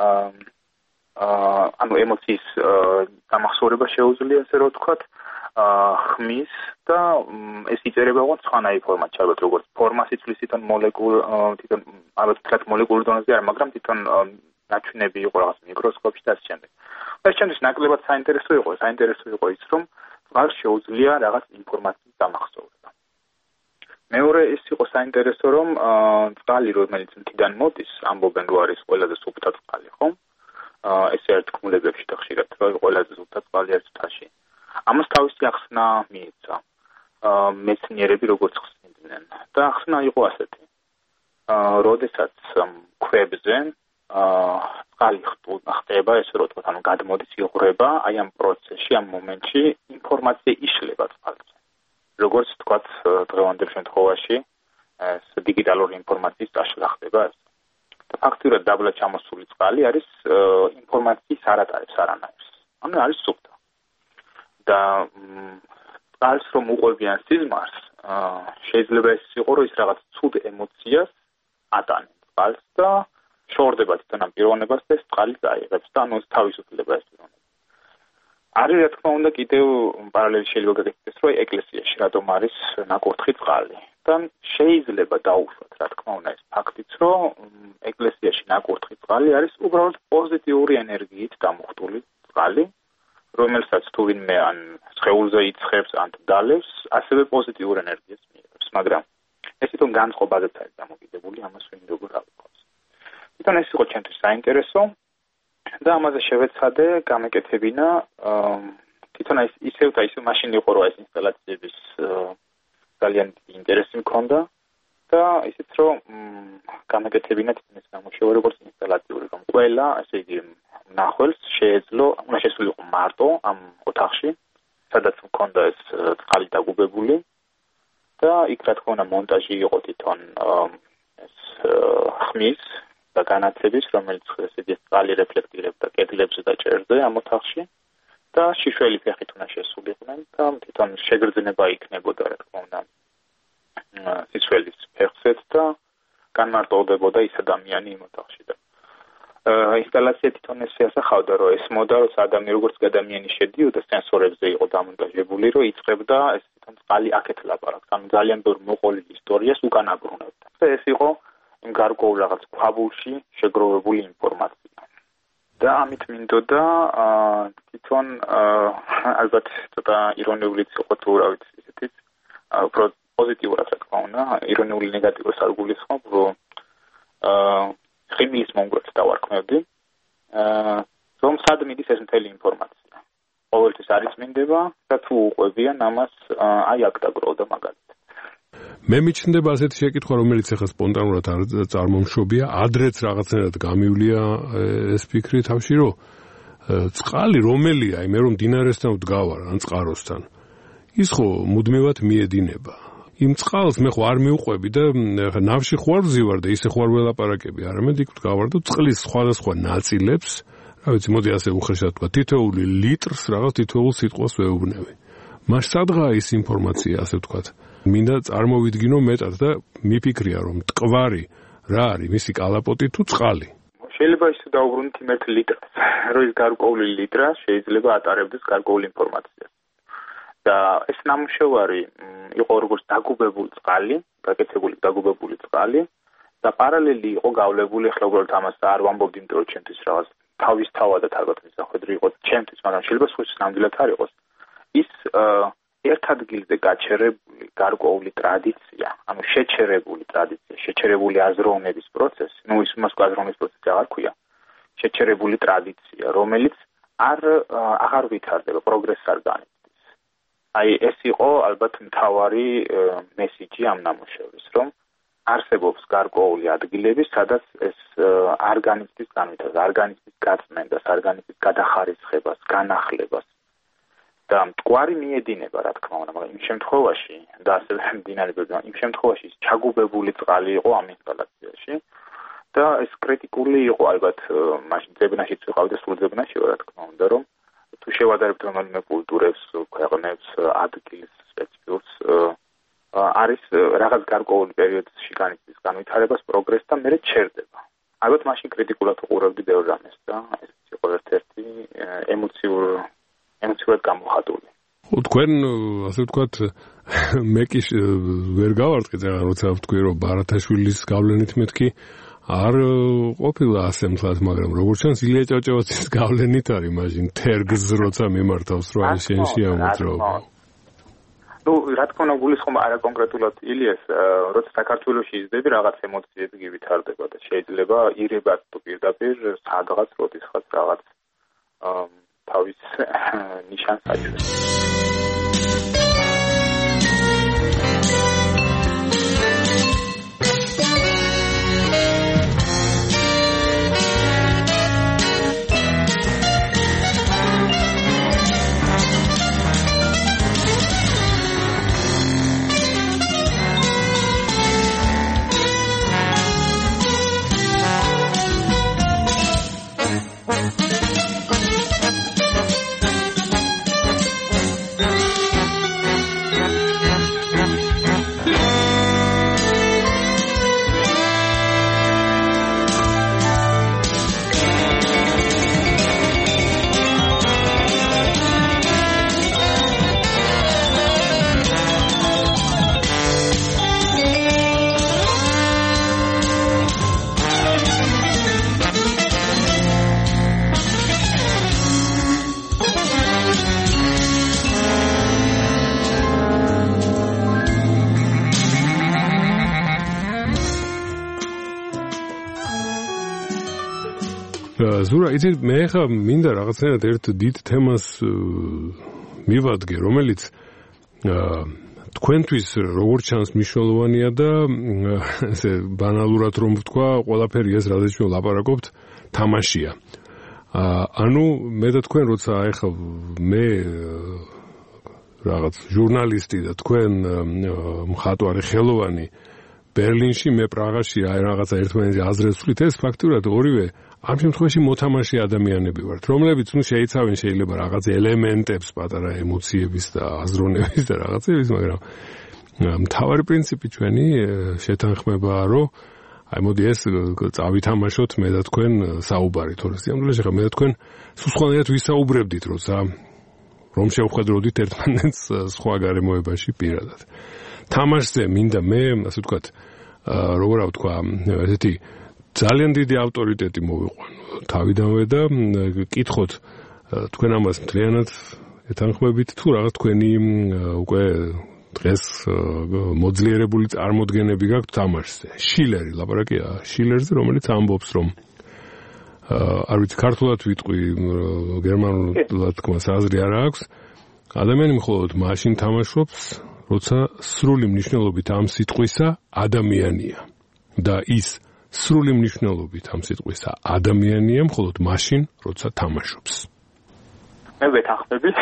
ანუ ემოციის გამახსოვრება შეუძლია, ასე რომ ვთქვათ, ხმის და ეს იწერება უკვე სხვანაირი ფორმატში, ალბათ როგორც ფორმას იცვლის თვითონ მოლეკულ თვითონ ალბათ თქვათ მოლეკულურ დონეზე არა, მაგრამ თვითონ ნაჩვენები იყო რაღაც მიკროსკოპში და ასე შემდეგ. ეს ჩემთვის ნაკლებად საინტერესო იყო, საინტერესო იყო ის, რომ წყალს შეუძლია რაღაც ინფორმაციის დამახსოვრება. მეორე ის იყო საინტერესო, რომ წყალი რომელიც მთიდან მოდის, ამბობენ რომ არის ყველაზე სუფთა წყალი, ხო? ეს ერთ თქმულებებში და ხშირად რომ ყველაზე სუფთა წყალი არის მთაში. ამას თავისი ახსნა მიეცა მეცნიერები როგორც ხსნიდნენ და ახსნა იყო ასეთი. როდესაც ქვებზე წყალი ხტება, ესე რომ ვთქვათ, ანუ გადმოდის, იღვრება, აი ამ პროცესში, ამ მომენტში ინფორმაცია იშლება წყალზე. როგორც ვთქვათ, დღევანდელ შემთხვევაში ეს დიგიტალური ინფორმაციის წაშლა ხდება ეს. და ფაქტურად დაბლა ჩამოსული წყალი არის ინფორმაციის არ ატარებს არანაირს. ანუ არის სუფთა. და წყალს რომ უყვებიან სიზმარს, შეიძლება ეს იყო, რომ ის რაღაც ცუდ ემოციას ატანენ წყალს და შორდება თვითონ ამ პიროვნებას და ეს წყალი წაიღებს და ანუ თავისუფლდება ეს პიროვნება. არის რა თქმა უნდა კიდევ პარალელი შეიძლება გაკეთდეს, რომ ეკლესიაში რატომ არის ნაკურთხი წყალი. და შეიძლება დაუშვათ რა თქმა უნდა ეს ფაქტიც, რომ ეკლესიაში ნაკურთხი წყალი არის უბრალოდ პოზიტიური ენერგიით დამუხტული წყალი, რომელსაც თუ ვინმე ან სხეულზე იცხებს, ან დალევს, ასევე პოზიტიურ ენერგიას მიიღებს, მაგრამ ეს თვითონ განწყობაზეც არის დამოკიდებული, ამას ვინ როგორ ავიწყოს. თვითონ ეს იყო ჩემთვის საინტერესო და ამაზე შევეცადე გამეკეთებინა თვითონ ის ისევ და ისევ მაშინ იყო, რომ ეს ინსტალაციების ძალიან დიდი ინტერესი მქონდა და ისიც რომ განაკეთებინა თითქმის გამოშვება როგორც ინსტალაციური, რომ ყველა, ასე იგი, მნახველს შეეძლო, უნდა შესულიყო მარტო ამ ოთახში, სადაც მქონდა ეს წყალი დაგუბებული და იქ რა თქმა უნდა მონტაჟი იყო თვითონ ეს ხმის და განათების, რომელიც ესე წყალი რეფლექტირებდა კედლებზე და ჭერზე ამ ოთახში და შიშველი ფეხით უნდა შესულიყვნენ და თვითონ შეგრძნება იქნებოდა რა თქმა უნდა სიცველის ფეხზეც და განმარტოვდებოდა ის ადამიანი იმ ოთახში და ინსტალაცია თვითონ ეს ასახავდა რომ ეს მოდა რომ ადამიანი როგორც ადამიანი შედიოდა სენსორებზე იყო დამონტაჟებული რომ იწყებდა ეს თვითონ წყალი აქეთ ლაპარაკს ანუ ძალიან ბევრ მოყოლილ ისტორიას უკან აბრუნებდა და ეს იყო იმ გარკვეულ რაღაც ქვაბულში შეგროვებული ინფორმაცია და ამით მინდოდა თვითონ ალბათ ცოტა ირონიულიც იყო თუ რა ვიცი ისეთიც უფრო პოზიტიურად რა თქმა უნდა ირონიული ნეგატივურს არ გულისხმობ რომ ხიმის მონგრეთს დავარქმევდი რომ სად მიდის ეს მთელი ინფორმაცია ყოველთვის არის მინდება და თუ უყვებიან ამას აი აქ დაგროვდა მაგალითად მე მიჩნდება ასეთი შეკითხვა რომელიც ახლა სპონტანურად არ წარმომშობია ადრეც რაღაცნაირად გამივლია ეს ფიქრი თავში რომ წყალი რომელია აი მე რომ დინარესთან ვდგავარ ან წყაროსთან ის ხო მუდმივად მიედინება იმ წყალს მე ხო არ მიუყვები და ნავში ხო არ ვზივარ და ისე ხო არ ველაპარაკები არამედ იქ ვდგავარ და წყლის სხვადასხვა ნაწილებს რა ვიცი მოდი ასე უხეშად თქვა თითოეული ლიტრს რაღაც თითოეულ სიტყვას ვეუბნები მას სადღაა ის ინფორმაცია ასე ვთქვათ მინდა წარმოვიდგინო მეტად და მიფიქრია რომ ტყვარი რა არის მისი კალაპოტი თუ წყალი შეიძლება ისე დაუბრუნდეთ იმ ერთ ლიტრს რომ ის გარკვეული ლიტრა შეიძლება ატარებდეს გარკვეულ ინფორმაციას და ეს ნამუშევარი იყო როგორც დაგუბებული წყალი, გაკეთებული დაგუბებული წყალი და პარალელი იყო გავლებული ახლა უბრალოდ ამას არ ვამბობდი, იმიტომ რომ ჩემთვის რაღაც თავისთავადად ალბათ მისახვედრი იყო ჩემთვის, მაგრამ შეიძლება სხვის ნამდვილად არ იყოს. ის ერთ ადგილზე გაჩერებული გარკვეული ტრადიცია, ანუ შეჩერებული ტრადიცია, შეჩერებული აზროვნების პროცესი, ну ის მას აზროვნების პროცესი აღარ ქვია. შეჩერებული ტრადიცია, რომელიც არ აღარ ვითარდება, პროგრესს არ განიცდის. აი ეს იყო ალბათ მთავარი მესიჯი ამ ნამუშევრის, რომ არსებობს გარკვეული ადგილები, სადაც ეს არ განიცდის განვითარებას, არ განიცდის გაწმენდას, არ განიცდის გადახარისხებას, განახლებას. და მტკვარი მიედინება, რა თქმა უნდა, მაგრამ იმ შემთხვევაში და ასევე მდინარეებიდან, იმ შემთხვევაში ის ჩაგუბებული წყალი იყო ამ ინსტალაციაში და ეს კრიტიკული იყო ალბათ მაშინ ძებნაშიც ვიყავი და სულ ძებნაში რა თქმა უნდა, რომ თუ შევადარებთ რომელიმე კულტურებს, ქვეყნებს, ადგილს, სპეციფიკურს არის რაღაც გარკვეული პერიოდში განიცდის განვითარებას, პროგრესს და მერე ჩერდება. ალბათ მაშინ კრიტიკულად უყურებდი ბევრ რამეს და ეს იყო ერთ-ერთი ემოციურ ემოციურად გამოხატული. ხო, თქვენ ასე ვთქვათ, მე კი ვერ გავარტყი ძალიან, როცა ვთქვი, რომ ბარათაშვილის გავლენით მეთქი არ ყოფილა ასე მთლად, მაგრამ როგორც ჩანს ილია ჭავჭავაძის გავლენით არის მაშინ თერგს როცა მიმართავს რა ის შენში ამოძრაობა. ну, რა თქმა უნდა, გულისხმობა არა კონკრეტულად ილიას, როცა საქართველოში იზრდები, რაღაც ემოციები გივითარდება და შეიძლება ირებად თუ პირდაპირ სადღაც როდისღაც რაღაც თავის ნიშანს აჩვენოს. ზურა, იცით, მე ხა მინდა რაღაცნაირად ერთ დიდ თემას მივადგე, რომელიც თქვენთვის როგორც ჩანს მნიშვნელოვანია და ესე ბანალურად რომ ვთქვა, ყველაფერი ეს რაზეც ჩვენ ვლაპარაკობთ, თამაშია. ანუ მე და თქვენ როცა ეხლა მე რაღაც ჟურნალისტი და თქვენ მხატვარი ხელოვანი ბერლინში, მე პრაღაში აი რაღაცა ერთმანეთზე აზრებს ვთვლით, ეს ფაქტურად ორივე ამ შემთხვევაში მოთამაშე ადამიანები ვართ, რომლებიც ნუ შეიცავენ შეიძლება რაღაც ელემენტებს, პატარა ემოციების და აზროვნების და რაღაცების, მაგრამ მთავარი პრინციპი ჩვენი შეთანხმებაა, რომ აი მოდი ეს წავითამაშოთ მე და თქვენ საუბარი, თორე სიამოვნებაში ხა მე და თქვენ სულ სხვანაირად ვისაუბრებდით, როცა რომ შევხედროდით ერთმანეთს სხვა გარემოებაში პირადად. თამაშზე მინდა მე, ასე ვთქვათ, როგორ ავთქვა, ესეთი ძალიან დიდი ავტორიტეტი მოვიყვანო თავიდანვე და კითხოთ თქვენ ამას მთლიანად ეთანხმებით თუ რაღაც თქვენი უკვე დღეს მოძლიერებული წარმოდგენები გაქვთ თამაშზე. შილერი, ლაპარაკია შილერზე, რომელიც ამბობს, რომ არ ვიცი ქართულად ვიტყვი, გერმანულად თქმას აზრი არ აქვს. ადამიანი მხოლოდ მაშინ თამაშობს, როცა სრული მნიშვნელობით ამ სიტყვისა ადამიანია. და ის სრული მნიშვნელობით ამ სიტყვისა ადამიანია მხოლოდ მაშინ, როცა თამაშობს. მე ვეთანხმები.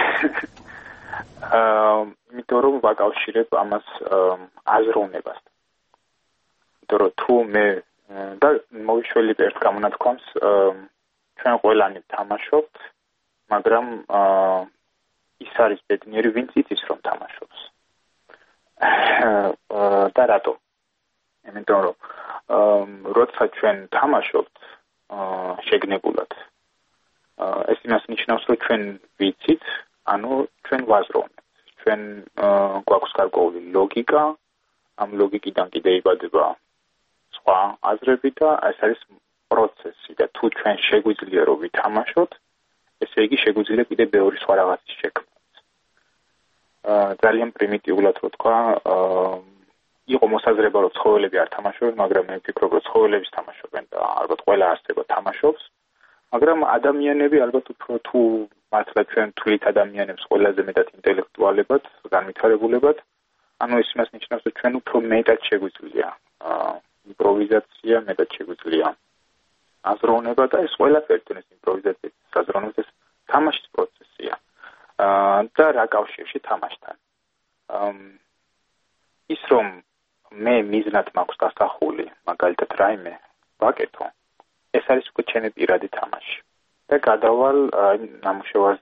აა, იმიტომ რომ ვაკავშირებ ამას აზროვნებასთან. იმიტომ რომ თუ მე და მოვიშველებ ერთ გამონათქვამს, ჩვენ ყველანი თამაშობთ, მაგრამ აა ის არის ბედნიერი, ვინც იცის რომ თამაშობს. და რატო? იმიტომ რომ როცა ჩვენ თამაშობთ შეგნებულად, ეს იმას ნიშნავს, რომ ჩვენ ვიცით, ანუ ჩვენ ვაზროვნებთ. ჩვენ გვაქვს გარკვეული ლოგიკა, ამ ლოგიკიდან კიდე იბადება სხვა აზრები და ეს არის პროცესი და თუ ჩვენ შეგვიძლია რომ ვითამაშოთ, ესე იგი შეგვიძლია კიდე ბევრი სხვა რაღაცის შექმნა. ძალიან პრიმიტიულად რო თქვა, იყო მოსაზრება რომ ცხოველები არ თამაშობენ, მაგრამ მე ვფიქრობ რომ ცხოველების თამაშობენ და ალბათ ყველა არსება თამაშობს, მაგრამ ადამიანები ალბათ უფრო თუ მართლა ჩვენ თვლით ადამიანებს ყველაზე მეტად ინტელექტუალებად, განვითარებულებად, ანუ ეს იმას ნიშნავს რომ ჩვენ უფრო მეტად შეგვიძლია იმპროვიზაცია, მეტად შეგვიძლია აზროვნება და ეს ყველაფერი ეს იმპროვიზაცია, აზროვნება ეს თამაშის პროცესია. და რა კავშირში თამაშთან. ის რომ მე მიზნად მაქვს გასახული, მაგალითად რაიმე ვაკეთო, ეს არის უკვე ჩემი პირადი თამაში. და გადავალ ნამუშევარზე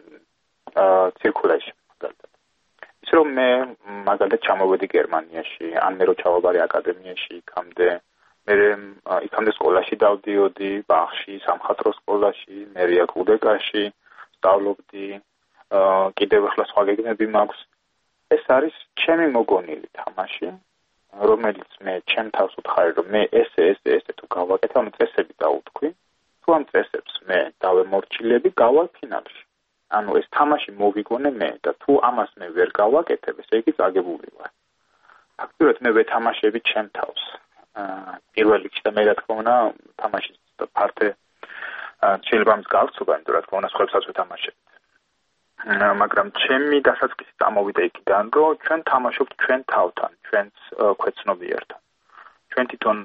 ცირკულაში, მაგალითად. ის რომ მე მაგალითად ჩამოვედი გერმანიაში, ან მე რო ჩავაბარე აკადემიაში, იქამდე, მე იქამდე სკოლაში დავდიოდი, ბაღში, სამხატვრო სკოლაში, მე აქ უდეკაში სწავლობდი, კიდევ ახლა სხვა გეგმები მაქვს. ეს არის ჩემი მოგონილი თამაში, რომელიც მე ჩემ თავს ვთხარი, რომ მე ესე ესე ესე თუ გავაკეთე, ამ წესები დავუთქვი. თუ ამ წესებს მე დავემორჩილები, გავალ ფინალში. ანუ ეს თამაში მოვიგონე მე და თუ ამას მე ვერ გავაკეთებ, ესე იგი წაგებული ვარ. ფაქტობრივად მე ვეთამაშები ჩემ თავს. პირველ რიგში და მე რა თქმა უნდა, თამაშის ფართე შეიძლება ამის გავცობა, იმიტომ რა თქმა უნდა, სხვებსაც ვეთამაშებ. მაგრამ ჩემი დასაწყისი წამოვიდა იქიდან, რომ ჩვენ თამაშობთ ჩვენ თავთან, ჩვენს ქვეცნობიერთან. ჩვენ თვითონ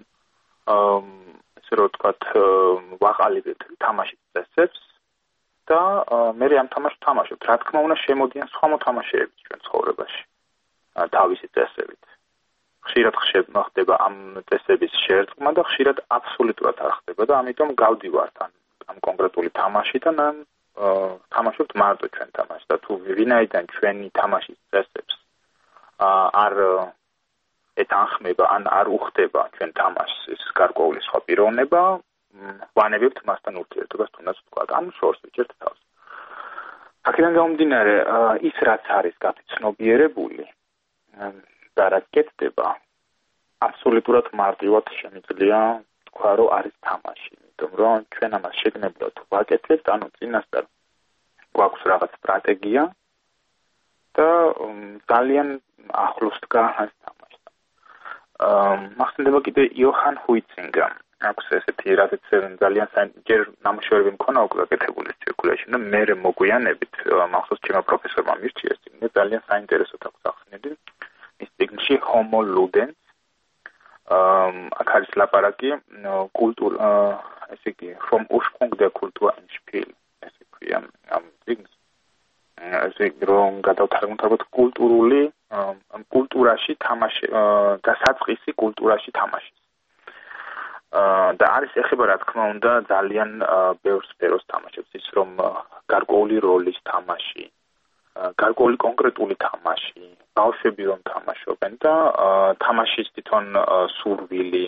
ესე რომ ვთქვათ, ვაყალიბებთ თამაშის წესებს და მე ამ თამაშს თამაშობთ. რა თქმა უნდა, შემოდიან სხვა მოთამაშეები ჩვენ ცხოვრებაში. თავისი წესებით. ხშირად ხდება ამ წესების შერწყმა და ხშირად აბსოლუტურად არ ხდება და ამიტომ გავდივართ ამ კონკრეტული თამაშიდან ან თამაშობთ მარტო ჩვენ თამაშს და თუ ვინაიდან ჩვენი თამაშის წესებს არ ეთანხმება ან არ უხდება ჩვენ თამაშს ეს გარკვეული სხვა პიროვნება, ვანებებთ მასთან ურთიერთობას თუნდაც ვთქვა, ან შორს ვიჭერთ თავს. აქედან გამომდინარე, ის რაც არის გაფიცნობიერებული და რაც კეთდება, აბსოლუტურად მარტივად შემიძლია თქვა, რომ არის თამაში. რომ ჩვენ ამას შეგნებლად ვაკეთებთ, ანუ წინასწარ გვაქვს რაღაც სტრატეგია და ძალიან ახლოს დგა ამ თამაშთან. მახსენდება კიდე იოჰან ჰუიცინგა. აქვს ესეთი რაღაც ძალიან ჯერ ნამუშევრები მქონა უკვე გაკეთებული ცირკულაში და მე მოგვიანებით მახსოვს ჩემო პროფესორმა მირჩიეს, ძალიან საინტერესო აქვს ახსნილი. ის წიგნში Homo Ludens აქ არის ლაპარაკი კულტურ ესე იგი from Ursprung der Kultur im Spiel ესე ქვია ამ წიგნს ესე რომ გადავთარგმნოთ კულტურული კულტურაში თამაში დასაწყისი კულტურაში თამაში და არის ეხება რა თქმა უნდა ძალიან ბევრ სფეროს თამაშებს ის რომ გარკვეული როლის თამაში გარკვეული კონკრეტული თამაში ბავშვები რომ თამაშობენ და თამაშის თვითონ სურვილი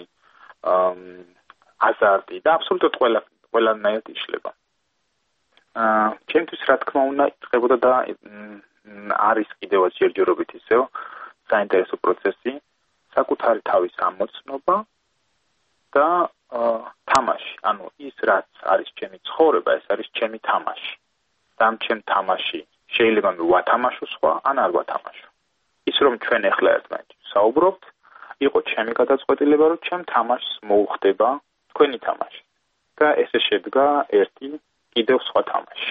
აზარტი და აბსოლუტურად ყველა ყველანაირად იშლება აა ჩემთვის რა თქმა უნდა იწყებოდა და არის კიდევაც ჯერჯერობით ისევ საინტერესო პროცესი საკუთარი თავის ამოცნობა და თამაში ანუ ის რაც არის ჩემი ცხოვრება ეს არის ჩემი თამაში და ამ ჩემ თამაში შეიძლება მე ვათამაშო სხვა ან არ ვათამაშო ის რომ ჩვენ ახლა ერთმანეთს საუბრობთ იყო ჩემი გადაწყვეტილება რომ ჩემ თამაშს მოუხდება თქვენი თამაში და ესე შედგა ერთი კიდევ სხვა თამაში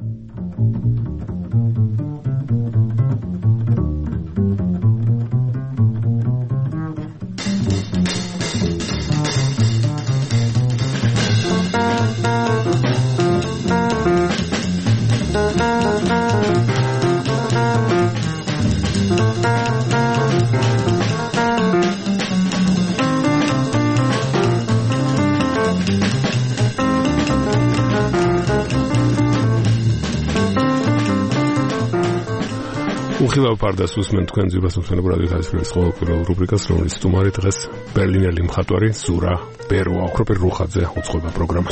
უხილავ პარდას უსმენ თქვენ ძვირას მსმენელო რადიო თალისფერების ყოველკვირეულ რუბრიკას, რომლის სტუმარი დღეს ბერლინელი მხატვარი ზურა ბეროა, ოქროპერ რუხაძე უძღვება პროგრამას.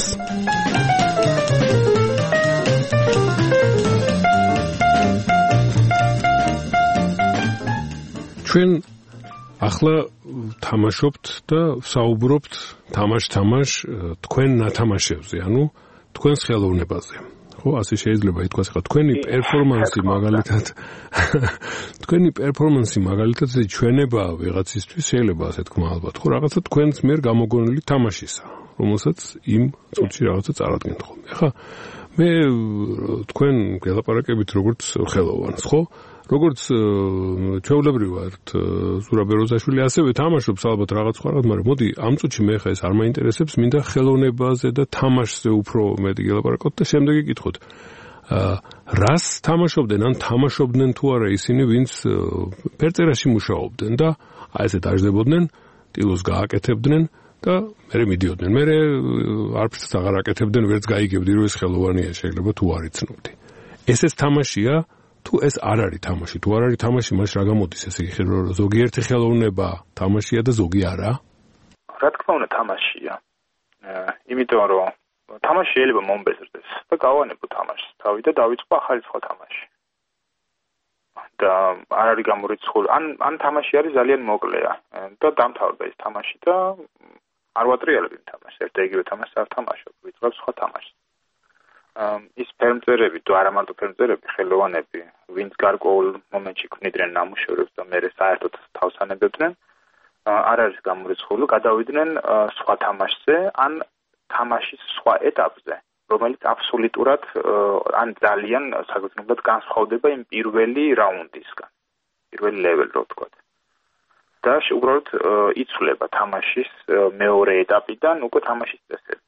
ჩვენ ახლა თამაშობთ და საუბრობთ თამაშ-თამაშ თქვენ ნათამაშებზე, ანუ თქვენს ხელოვნებაზე. ხო, ასე შეიძლება ითქვას, ხა თქვენი პერფორმანსი მაგალითად თქვენი პერფორმანსი მაგალითად ეს ჩვენება ვიღაცისთვის შეიძლება ასე თქვა ალბათ, ხო, რაღაცა თქვენს მიერ გამოგონილი თამაშისა, რომელსაც იმ წუთში რაღაცა წარადგენთ ხოლმე. ხა მე თქვენ გელაპარაკებით როგორც ხელოვანს, ხო? როგორც ჩვეულებრივად ზურა ბეროზაშვილი ასევე თამაშობს ალბათ რაღაც სხვა რაღაც, მაგრამ მოდი ამ წუთში მე ხა ეს არ მაინტერესებს, მინდა ხელოვნებაზე და თამაშზე უფრო მეტი გელაპარაკოთ და შემდეგი კითხოთ. რას თამაშობდნენ ან თამაშობდნენ თუ არა ისინი, ვინც ფერწერაში მუშაობდნენ და აი ესე დაждდებოდნენ, ტილოს გააკეთებდნენ და მერე მიდიოდნენ. მერე არაფერს აღარ აკეთებდნენ, ვერც გაიგებდი რომ ეს ხელოვანია, შეიძლება თუ არ იცნობდი. ესეც თამაშია თუ ეს არ არის თამაში, თუ არ არის თამაში, მას რა გამოდის ესე იგი, რომ ზოგიერთი ხელოვნება თამაშია და ზოგი არა? რა თქმა უნდა თამაშია. იმიტომ რომ თამაში შეიძლება მომბეზრდეს და გავანებო თამაშს თავი და დავიწყო ახალი სხვა თამაში. და არ არის გამორიცხული. ან ან თამაში არის ძალიან მოკლეა და დამთავრდა ეს თამაში და არ ვატრიალებ იმ თამაშს. ერთ იგივე თამაშს არ თამაშობ, ვიწყებ სხვა თამაშს. ის ფერმწერები თუ არა მარტო ფერმწერები, ხელოვანები, ვინც გარკვეულ მომენტში ქმნიდნენ ნამუშევრებს და მერე საერთოდ თავს ანებებდნენ, არ არის გამორიცხული, გადავიდნენ სხვა თამაშზე, ან თამაშის სხვა ეტაპზე, რომელიც აბსოლუტურად ან ძალიან საგრძნობლად განსხვავდება იმ პირველი რაუნდისგან, პირველი level რო ვთქვათ. და უბრალოდ იცვლება თამაშის მეორე ეტაპიდან უკვე თამაშის წესები.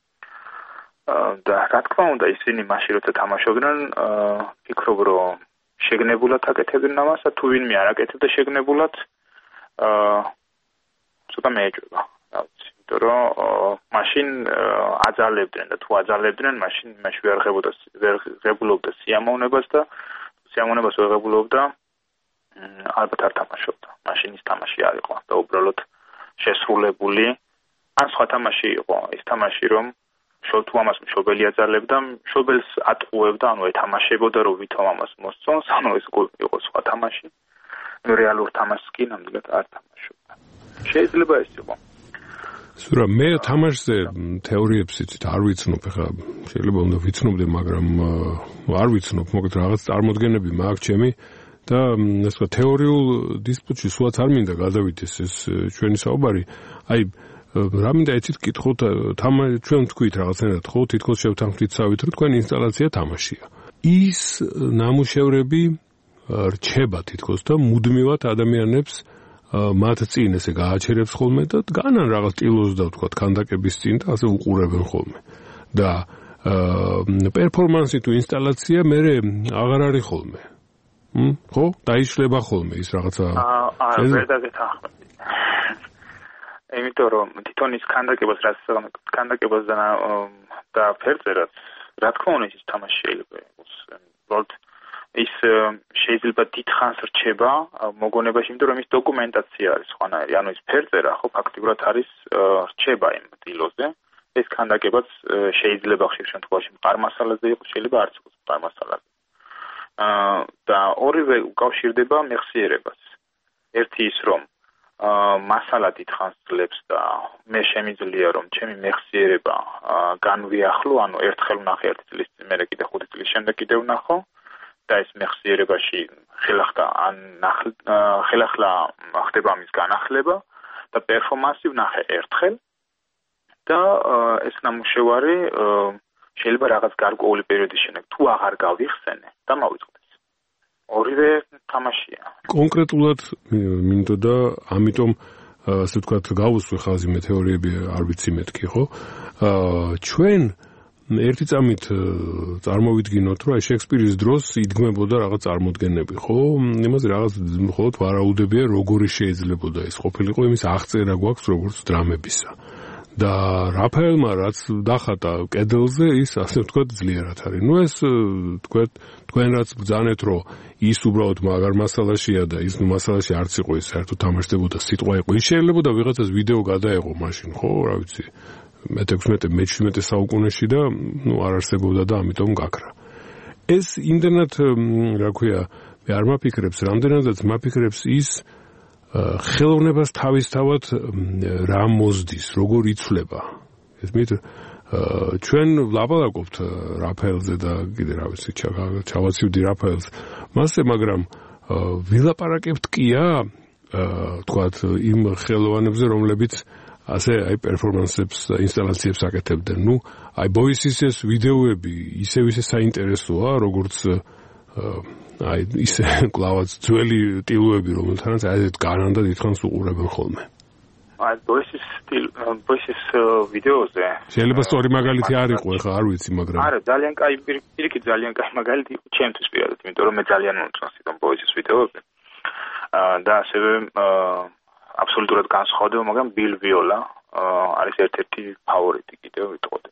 და რა თქმა უნდა ისინი მაშინ როცა თამაშობდნენ ფიქრობ რომ შეგნებულად აკეთებდნენ ამას და თუ ვინმე არ აკეთებდა შეგნებულად ცოტა მეეჭვება რა ვიცი იმიტომ რომ მაშინ აძალებდნენ და თუ აძალებდნენ მაშინ მაშინ ვერ ღებოდა ვერ ღებულობდა სიამოვნებას და სიამოვნებას ვერ ღებულობდა ალბათ არ თამაშობდა მაშინ ის თამაში არ იყო და უბრალოდ შესრულებული ან სხვა თამაში იყო ის თამაში რომ თუ ამას მშობელი აძალებდა, მშობელს ატყუებდა, ანუ ეთამაშებოდა, რომ ვითომ ამას მოსწონს, ანუ ეს იყო სხვა თამაში. რეალურ თამაშს კი ნამდვილად არ თამაშობდა. შეიძლება ეს იყო. სურა მე თამაშზე თეორიებს იცით, არ ვიცნობ, ხა შეიძლება უნდა ვიცნობდე, მაგრამ არ ვიცნობ, მოკლედ რაღაც წარმოდგენები მაქვს ჩემი და ასე ვთქვა, თეორიულ დისპუტში სულაც არ მინდა გადავიდეს ეს ჩვენი საუბარი. აი რა მინდა იცით კითხოთ თამაში ჩვენ თქვით რაღაცნაირად ხო თითქოს შევთანხმდით სავით რომ თქვენი ინსტალაცია თამაშია ის ნამუშევრები რჩება თითქოს და მუდმივად ადამიანებს მათ წინ ესე გააჩერებს ხოლმე და განან რაღაც ტილოს და ვთქვათ ქანდაკების წინ და ასე უყურებენ ხოლმე. და პერფორმანსი თუ ინსტალაცია მე აღარ არის ხოლმე. ხო? დაიშლება ხოლმე ის რაღაცა. აა ვერ დაგეთანხმები. იმიტომ რომ თვითონ ის ქანდაკებას რაც ქანდაკებას და ფერწერას რა თქმა უნდა ის თამაში შეიძლება იყოს. უბრალოდ ის შეიძლება დიდხანს რჩება მოგონებაში, იმიტომ რომ ის დოკუმენტაცია არის სხვანაირი. ანუ ის ფერწერა ხო ფაქტიურად არის რჩება იმ ტილოზე. ეს ქანდაკებაც შეიძლება ხშირ შემთხვევაში მყარ მასალაზე იყოს, შეიძლება არც იყოს მყარ მასალაზე. აა და ორივე უკავშირდება მეხსიერებას. ერთი ის რომ აა მასალა დიდხანს ძლებს და მე შემიძლია რომ ჩემი მეხსიერება განვიახლო, ანუ ერთხელ ვნახე ერთი წლის წინ, მე კიდე ხუთი წლის შემდეგ კიდე ვნახო და ეს მეხსიერებაში ხელახლა ან ხელახლა ხდება ამის განახლება და პერფორმანსი ვნახე ერთხელ და ეს ნამუშევარი შეიძლება რაღაც გარკვეული პერიოდის შემდეგ თუ აღარ გავიხსენე და მოვიწყდეს. ორივე თამაშია. კონკრეტულად მინდოდა, ამიტომ ასე ვთქვათ, გავუსვი ხაზი მე თეორიები არ ვიცი მეთქი, ხო? ჩვენ ერთი წამით წარმოვიდგინოთ, რომ აი შექსპირის დროს იდგმებოდა რაღაც წარმოდგენები, ხო? იმაზე რაღაც მხოლოდ ვარაუდებია, როგორი შეიძლებოდა ეს ყოფილიყო, იმის აღწერა გვაქვს როგორც დრამებისა. და რაფაელმა რაც დახატა კედელზე, ის ასე ვთქვათ ძლიერად არის. ნუ ეს თქვენ თქვენ რაც ბრძანეთ, რომ ის უბრალოდ მაგარ მასალაშია და ის მასალაში არც იყო ის საერთოდ თამაშდებოდა, სიტყვა იყო. ის შეიძლება და ვიღაცას ვიდეო გადაეღო მაშინ, ხო, რა ვიცი. მეთექვსმეტე მეჩვიდმეტე საუკუნეში და ნუ არ არსებობდა და ამიტომ გაქრა. ეს იმდენად, რა ქვია, მე არ მაფიქრებს, რამდენადაც მაფიქრებს ის ხელოვნებას თავისთავად რა მოსდის, როგორ იცვლება. ესმით, ჩვენ ვლაპარაკობთ რაფაელზე და კიდე რა ვიცი, ჩავაცივდი რაფაელს. მასე, მაგრამ ვილაპარაკებთ კია, თქვათ, იმ ხელოვანებზე, რომლებიც ასე აი პერფორმანსებს, ინსტალაციებს აკეთებდნენ. ნუ, აი ბოისის ეს ვიდეოები ისევ ისე საინტერესოა, როგორც აი ისე კლავაც ძველი ტილოები, რომელთანაც აი ეს განან და დიდხანს უყურებენ ხოლმე. აი ბოისის ბოისის ვიდეოზე შეიძლება სწორი მაგალითი არ იყო, ეხლა არ ვიცი, მაგრამ არა, ძალიან კაი პირიქით ძალიან კაი მაგალითი იყო ჩემთვის პირადად, იმიტომ რომ მე ძალიან მომწონს თვითონ ბოისის ვიდეოები. და ასევე აბსოლუტურად განსხვავდება, მაგრამ ბილ ვიოლა არის ერთ-ერთი ფავორიტი კიდევ ვიტყოდი.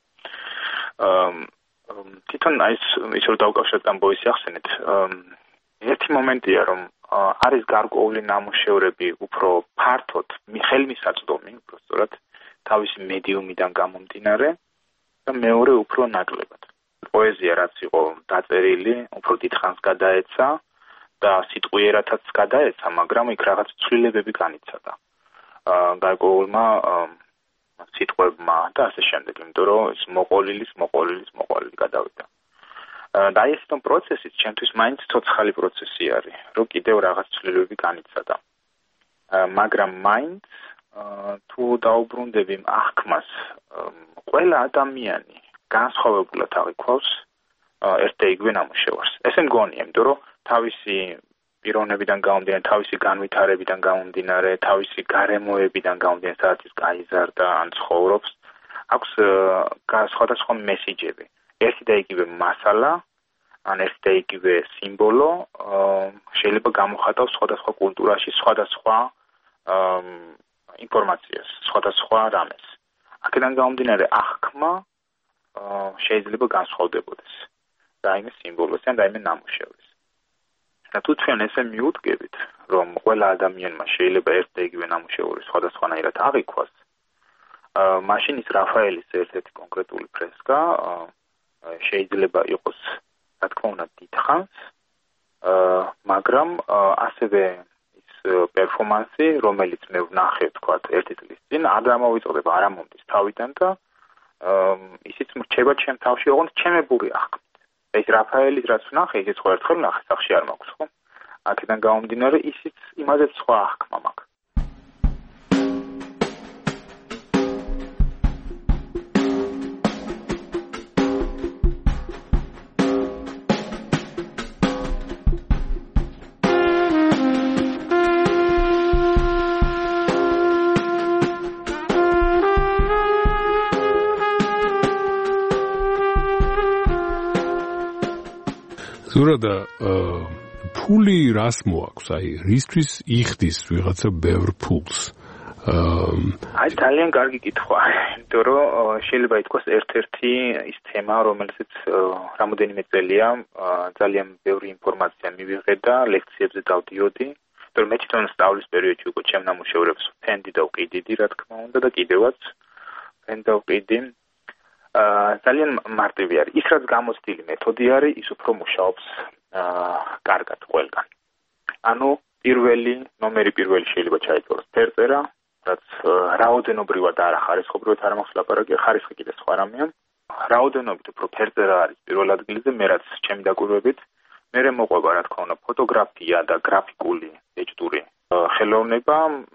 თვითონ აი ის რომ დავკავშიროთ ამ ბოისს ახსენეთ, ერთი მომენტია რომ არის გარკვეული ნამუშევრები უფრო ფართოდ ხელმისაწვდომი, უბრალოდ თავისი მედიუმიდან გამომდინარე და მეორე უფრო ნაკლებად. პოეზია რაც იყო დაწერილი, უფრო დიდხანს გადაეცა და სიტყვიერათაც გადაეცა, მაგრამ იქ რაღაც ცვლილებები განიცადა. გარკვეულმა სიტყვებმა და ასე შემდეგ, იმიტომ რომ ის მოყოლილის, მოყოლილის, მოყოლილი გადავიდა. და ეს თვითონ პროცესიც ჩემთვის მაინც ცოცხალი პროცესი არის, რომ კიდევ რაღაც ცვლილებები განიცადა. მაგრამ მაინც თუ დაუბრუნდები აღქმას, ყველა ადამიანი განსხვავებულად აღიქვავს ერთ და იგივე ნამუშევარს. ესე მგონია, იმიტომ რომ თავისი პიროვნებიდან გამომდინარე, თავისი განვითარებიდან გამომდინარე, თავისი გარემოებიდან გამომდინარე, სადაც ის გაიზარდა ან ცხოვრობს, აქვს სხვადასხვა მესიჯები. ერთი და იგივე მასალა, ან ერთი და იგივე სიმბოლო შეიძლება გამოხატავს სხვადასხვა კულტურაში სხვადასხვა ინფორმაციას, სხვადასხვა რამეს. აქედან გამომდინარე აღქმა შეიძლება განსხვავდებოდეს რაიმე სიმბოლოს ან რაიმე ნამუშევრის. და თუ ჩვენ ესე მიუდგებით, რომ ყველა ადამიანმა შეიძლება ერთ და იგივე ნამუშევარი სხვადასხვანაირად აღიქვას, მაშინ ის რაფაელის ერთ-ერთი კონკრეტული ფრესკა შეიძლება იყოს, რა თქმა უნდა, დიდხანს, მაგრამ ასევე ის პერფორმანსი, რომელიც მე ვნახე, თქვათ, ერთი წლის წინ, არ დამოვიწყდება, არ ამომდის თავიდან და ისიც მრჩება ჩემ თავში, ოღონდ ჩემებური აღქმით. ეს რაფაელის რაც ვნახე, ისიც ხო ერთხელ ვნახე, სახში არ მაქვს, ხო? აქედან გამომდინარე, ისიც იმაზეც სხვა აღქმა მაქვს. ზურადა ფული რას მოაქვს? აი, რისთვის იხდის ვიღაცა ბევრ ფულს? აი, ძალიან კარგი კითხვა. იმიტომ რომ შეიძლება ითქვას ერთ-ერთი ის თემა, რომელზეც რამოდენიმე წელია ძალიან ბევრი ინფორმაცია მივიღე და ლექციებზე დავდიოდი. იმიტომ რომ მე თვითონ სწავლის პერიოდში უკვე ჩემ ნამუშევრებს ფენდი და უკიდიდი, რა თქმა უნდა, და კიდევაც ფენდი და უკიდი. ძალიან მარტივი არის. ის რაც გამოცდილი მეთოდი არის, ის უფრო მუშაობს კარგად ყველგან. ანუ პირველი, ნომერი პირველი შეიძლება ჩაიწეროს ფერწერა, რაც რაოდენობრივად არა ხარისხობრივად არ მაქვს ლაპარაკი, ხარისხი კიდე სხვა რამეა. რაოდენობით უფრო ფერწერა არის პირველ ადგილზე, მე რაც ჩემი დაკვირვებით, მერე მოყვება რა თქმა უნდა ფოტოგრაფია და გრაფიკული ეჭდური ხელოვნება,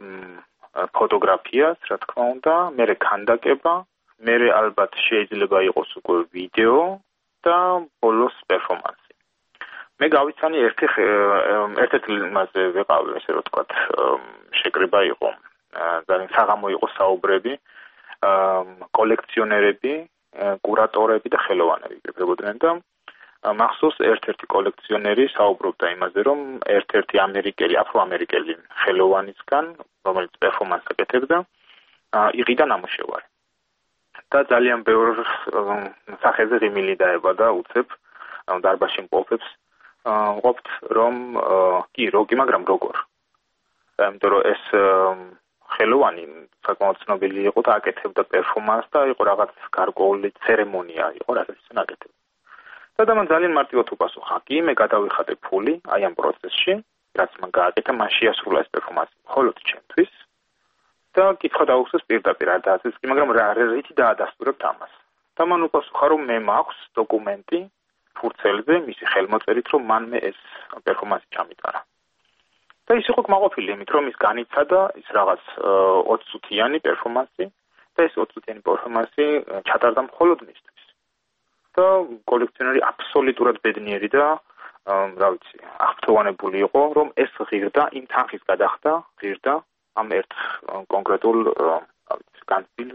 ფოტოგრაფიას რა თქმა უნდა, მერე ქანდაკება, მერე ალბათ შეიძლება იყოს უკვე ვიდეო და ბოლოს პერფორმანსი. მე გავიცანი ერთი ერთ-ერთი მასე ვეყავი, ესე რომ ვთქვათ, შეკრება იყო. ძალიან საღამო იყო საუბრები, კოლექციონერები, კურატორები და ხელოვანები იკრიბებოდნენ და მახსოვს ერთ-ერთი კოლექციონერი საუბრობდა იმაზე, რომ ერთ-ერთი ამერიკელი, აფროამერიკელი ხელოვანისგან, რომელიც პერფორმანსს აკეთებდა, იყიდა ნამუშევარი. და ძალიან ბევრ სახეზე ღიმილი დაებადა უცებ, დარბაზში მყოფებს ყოფთ, რომ კი, როგი, მაგრამ როგორ. იმიტომ რომ ეს ხელოვანი საკმაოდ ცნობილი იყო და აკეთებდა პერფორმანსს და იყო რაღაც გარკვეული ცერემონია იყო, რაღაც ისე აკეთებდა. და მან ძალიან მარტივად უპასუხა, კი, მე გადავიხადე ფული აი ამ პროცესში, რაც მან გააკეთა, მან შეასრულა ეს პერფორმანსი მხოლოდ ჩემთვის და კითხვა დაუხსეს პირდაპირ არ დააწეს კი, მაგრამ რა რითი დაადასტურებთ ამას. და მან უპასუხა, რომ მე მაქვს დოკუმენტი ფურცელზე, მისი ხელმოწერით, რომ მან მე ეს პერფორმანსი ჩამიტარა. და ის იყო კმაყოფილი, იმით რომ ის განიცადა ის რაღაც ოცი წუთიანი პერფორმანსი და ეს ოცი წუთიანი პერფორმანსი ჩატარდა მხოლოდ მისთვის. და კოლექციონერი აბსოლუტურად ბედნიერი და რა ვიცი, აღფრთოვანებული იყო, რომ ეს ღირდა იმ თანხის გადახდა, ღირდა ამ ერთ კონკრეტულ რა ვიცი, განცდილ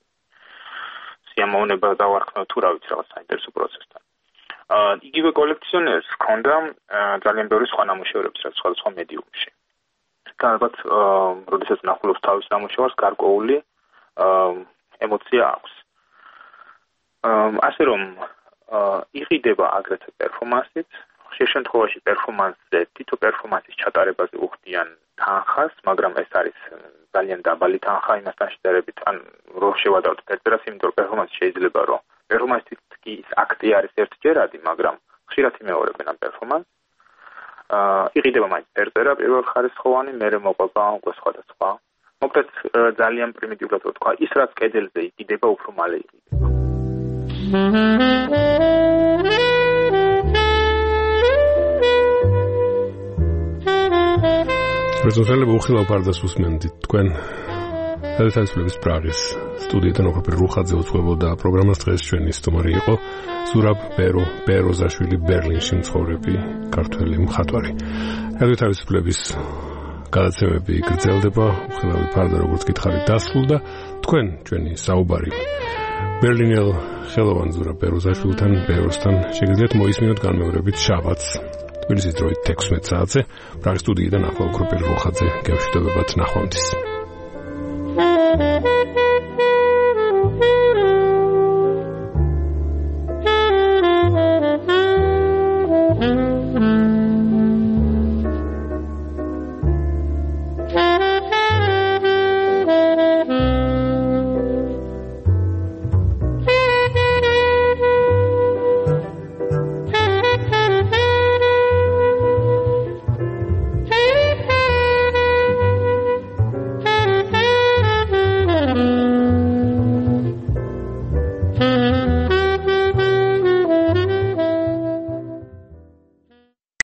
სიამოვნებას დავარქმევ თუ რა ვიცი, რაღაც საინტერესო პროცესთან. იგივე კოლექციონერს ჰქონდა ძალიან ბევრი სხვა ნამუშევრები სხვადასხვა მედიუმში. და ალბათ, როდესაც ნახულობს თავის ნამუშევარს, გარკვეული ემოცია აქვს. ასე რომ იყიდება აგრეთვე პერფორმანსით, ხშირ შემთხვევაში პერფორმანსზე, თითო პერფორმანსის ჩატარებაზე უხდიან თანხას, მაგრამ ეს არის ძალიან დაბალი თანხა იმასთან შედარებით, ან რო შევადავთ ფერწერას, იმიტომ რომ პერფორმანსი შეიძლება რომ პერფორმანსით კი ის აქტი არის ერთჯერადი, მაგრამ ხშირად იმეორებენ ამ პერფორმანსს. იყიდება მაინც ფერწერა პირველხარისხოვანი, მერე მოყვება უკვე სხვადასხვა. მოკლედ ძალიან პრიმიტიულად ვთქვა, ის რაც კედელზე იყიდება, უფრო მალე იყიდება. რეზოლუცია უხილავ პარდას უსმენდით თქვენ დედათანისმლების პრაღის სტუდიიდან ოქროპირ რუხაძე უძღვებოდა პროგრამას. დღეს ჩვენი სტუმარი იყო ზურაბ პერო პეროზაშვილი, ბერლინში მცხოვრები ქართველი მხატვარი. დედათანისმლების გადაცემები გრძელდება, უხილავი პარდა როგორც გითხარით დასრულდა. თქვენ ჩვენი საუბარი ბერლინელ ხელოვან ზურაბ პეროზაშვილთან, პეროსთან შეგიძლიათ მოისმინოთ განმეორებით შაბათს თბილისის დროით ექვსმეტ საათზე. პრაღის სტუდიიდან ახლა ოქროპირ რუხაძე გემშვიდობებათ, ნახვამდის.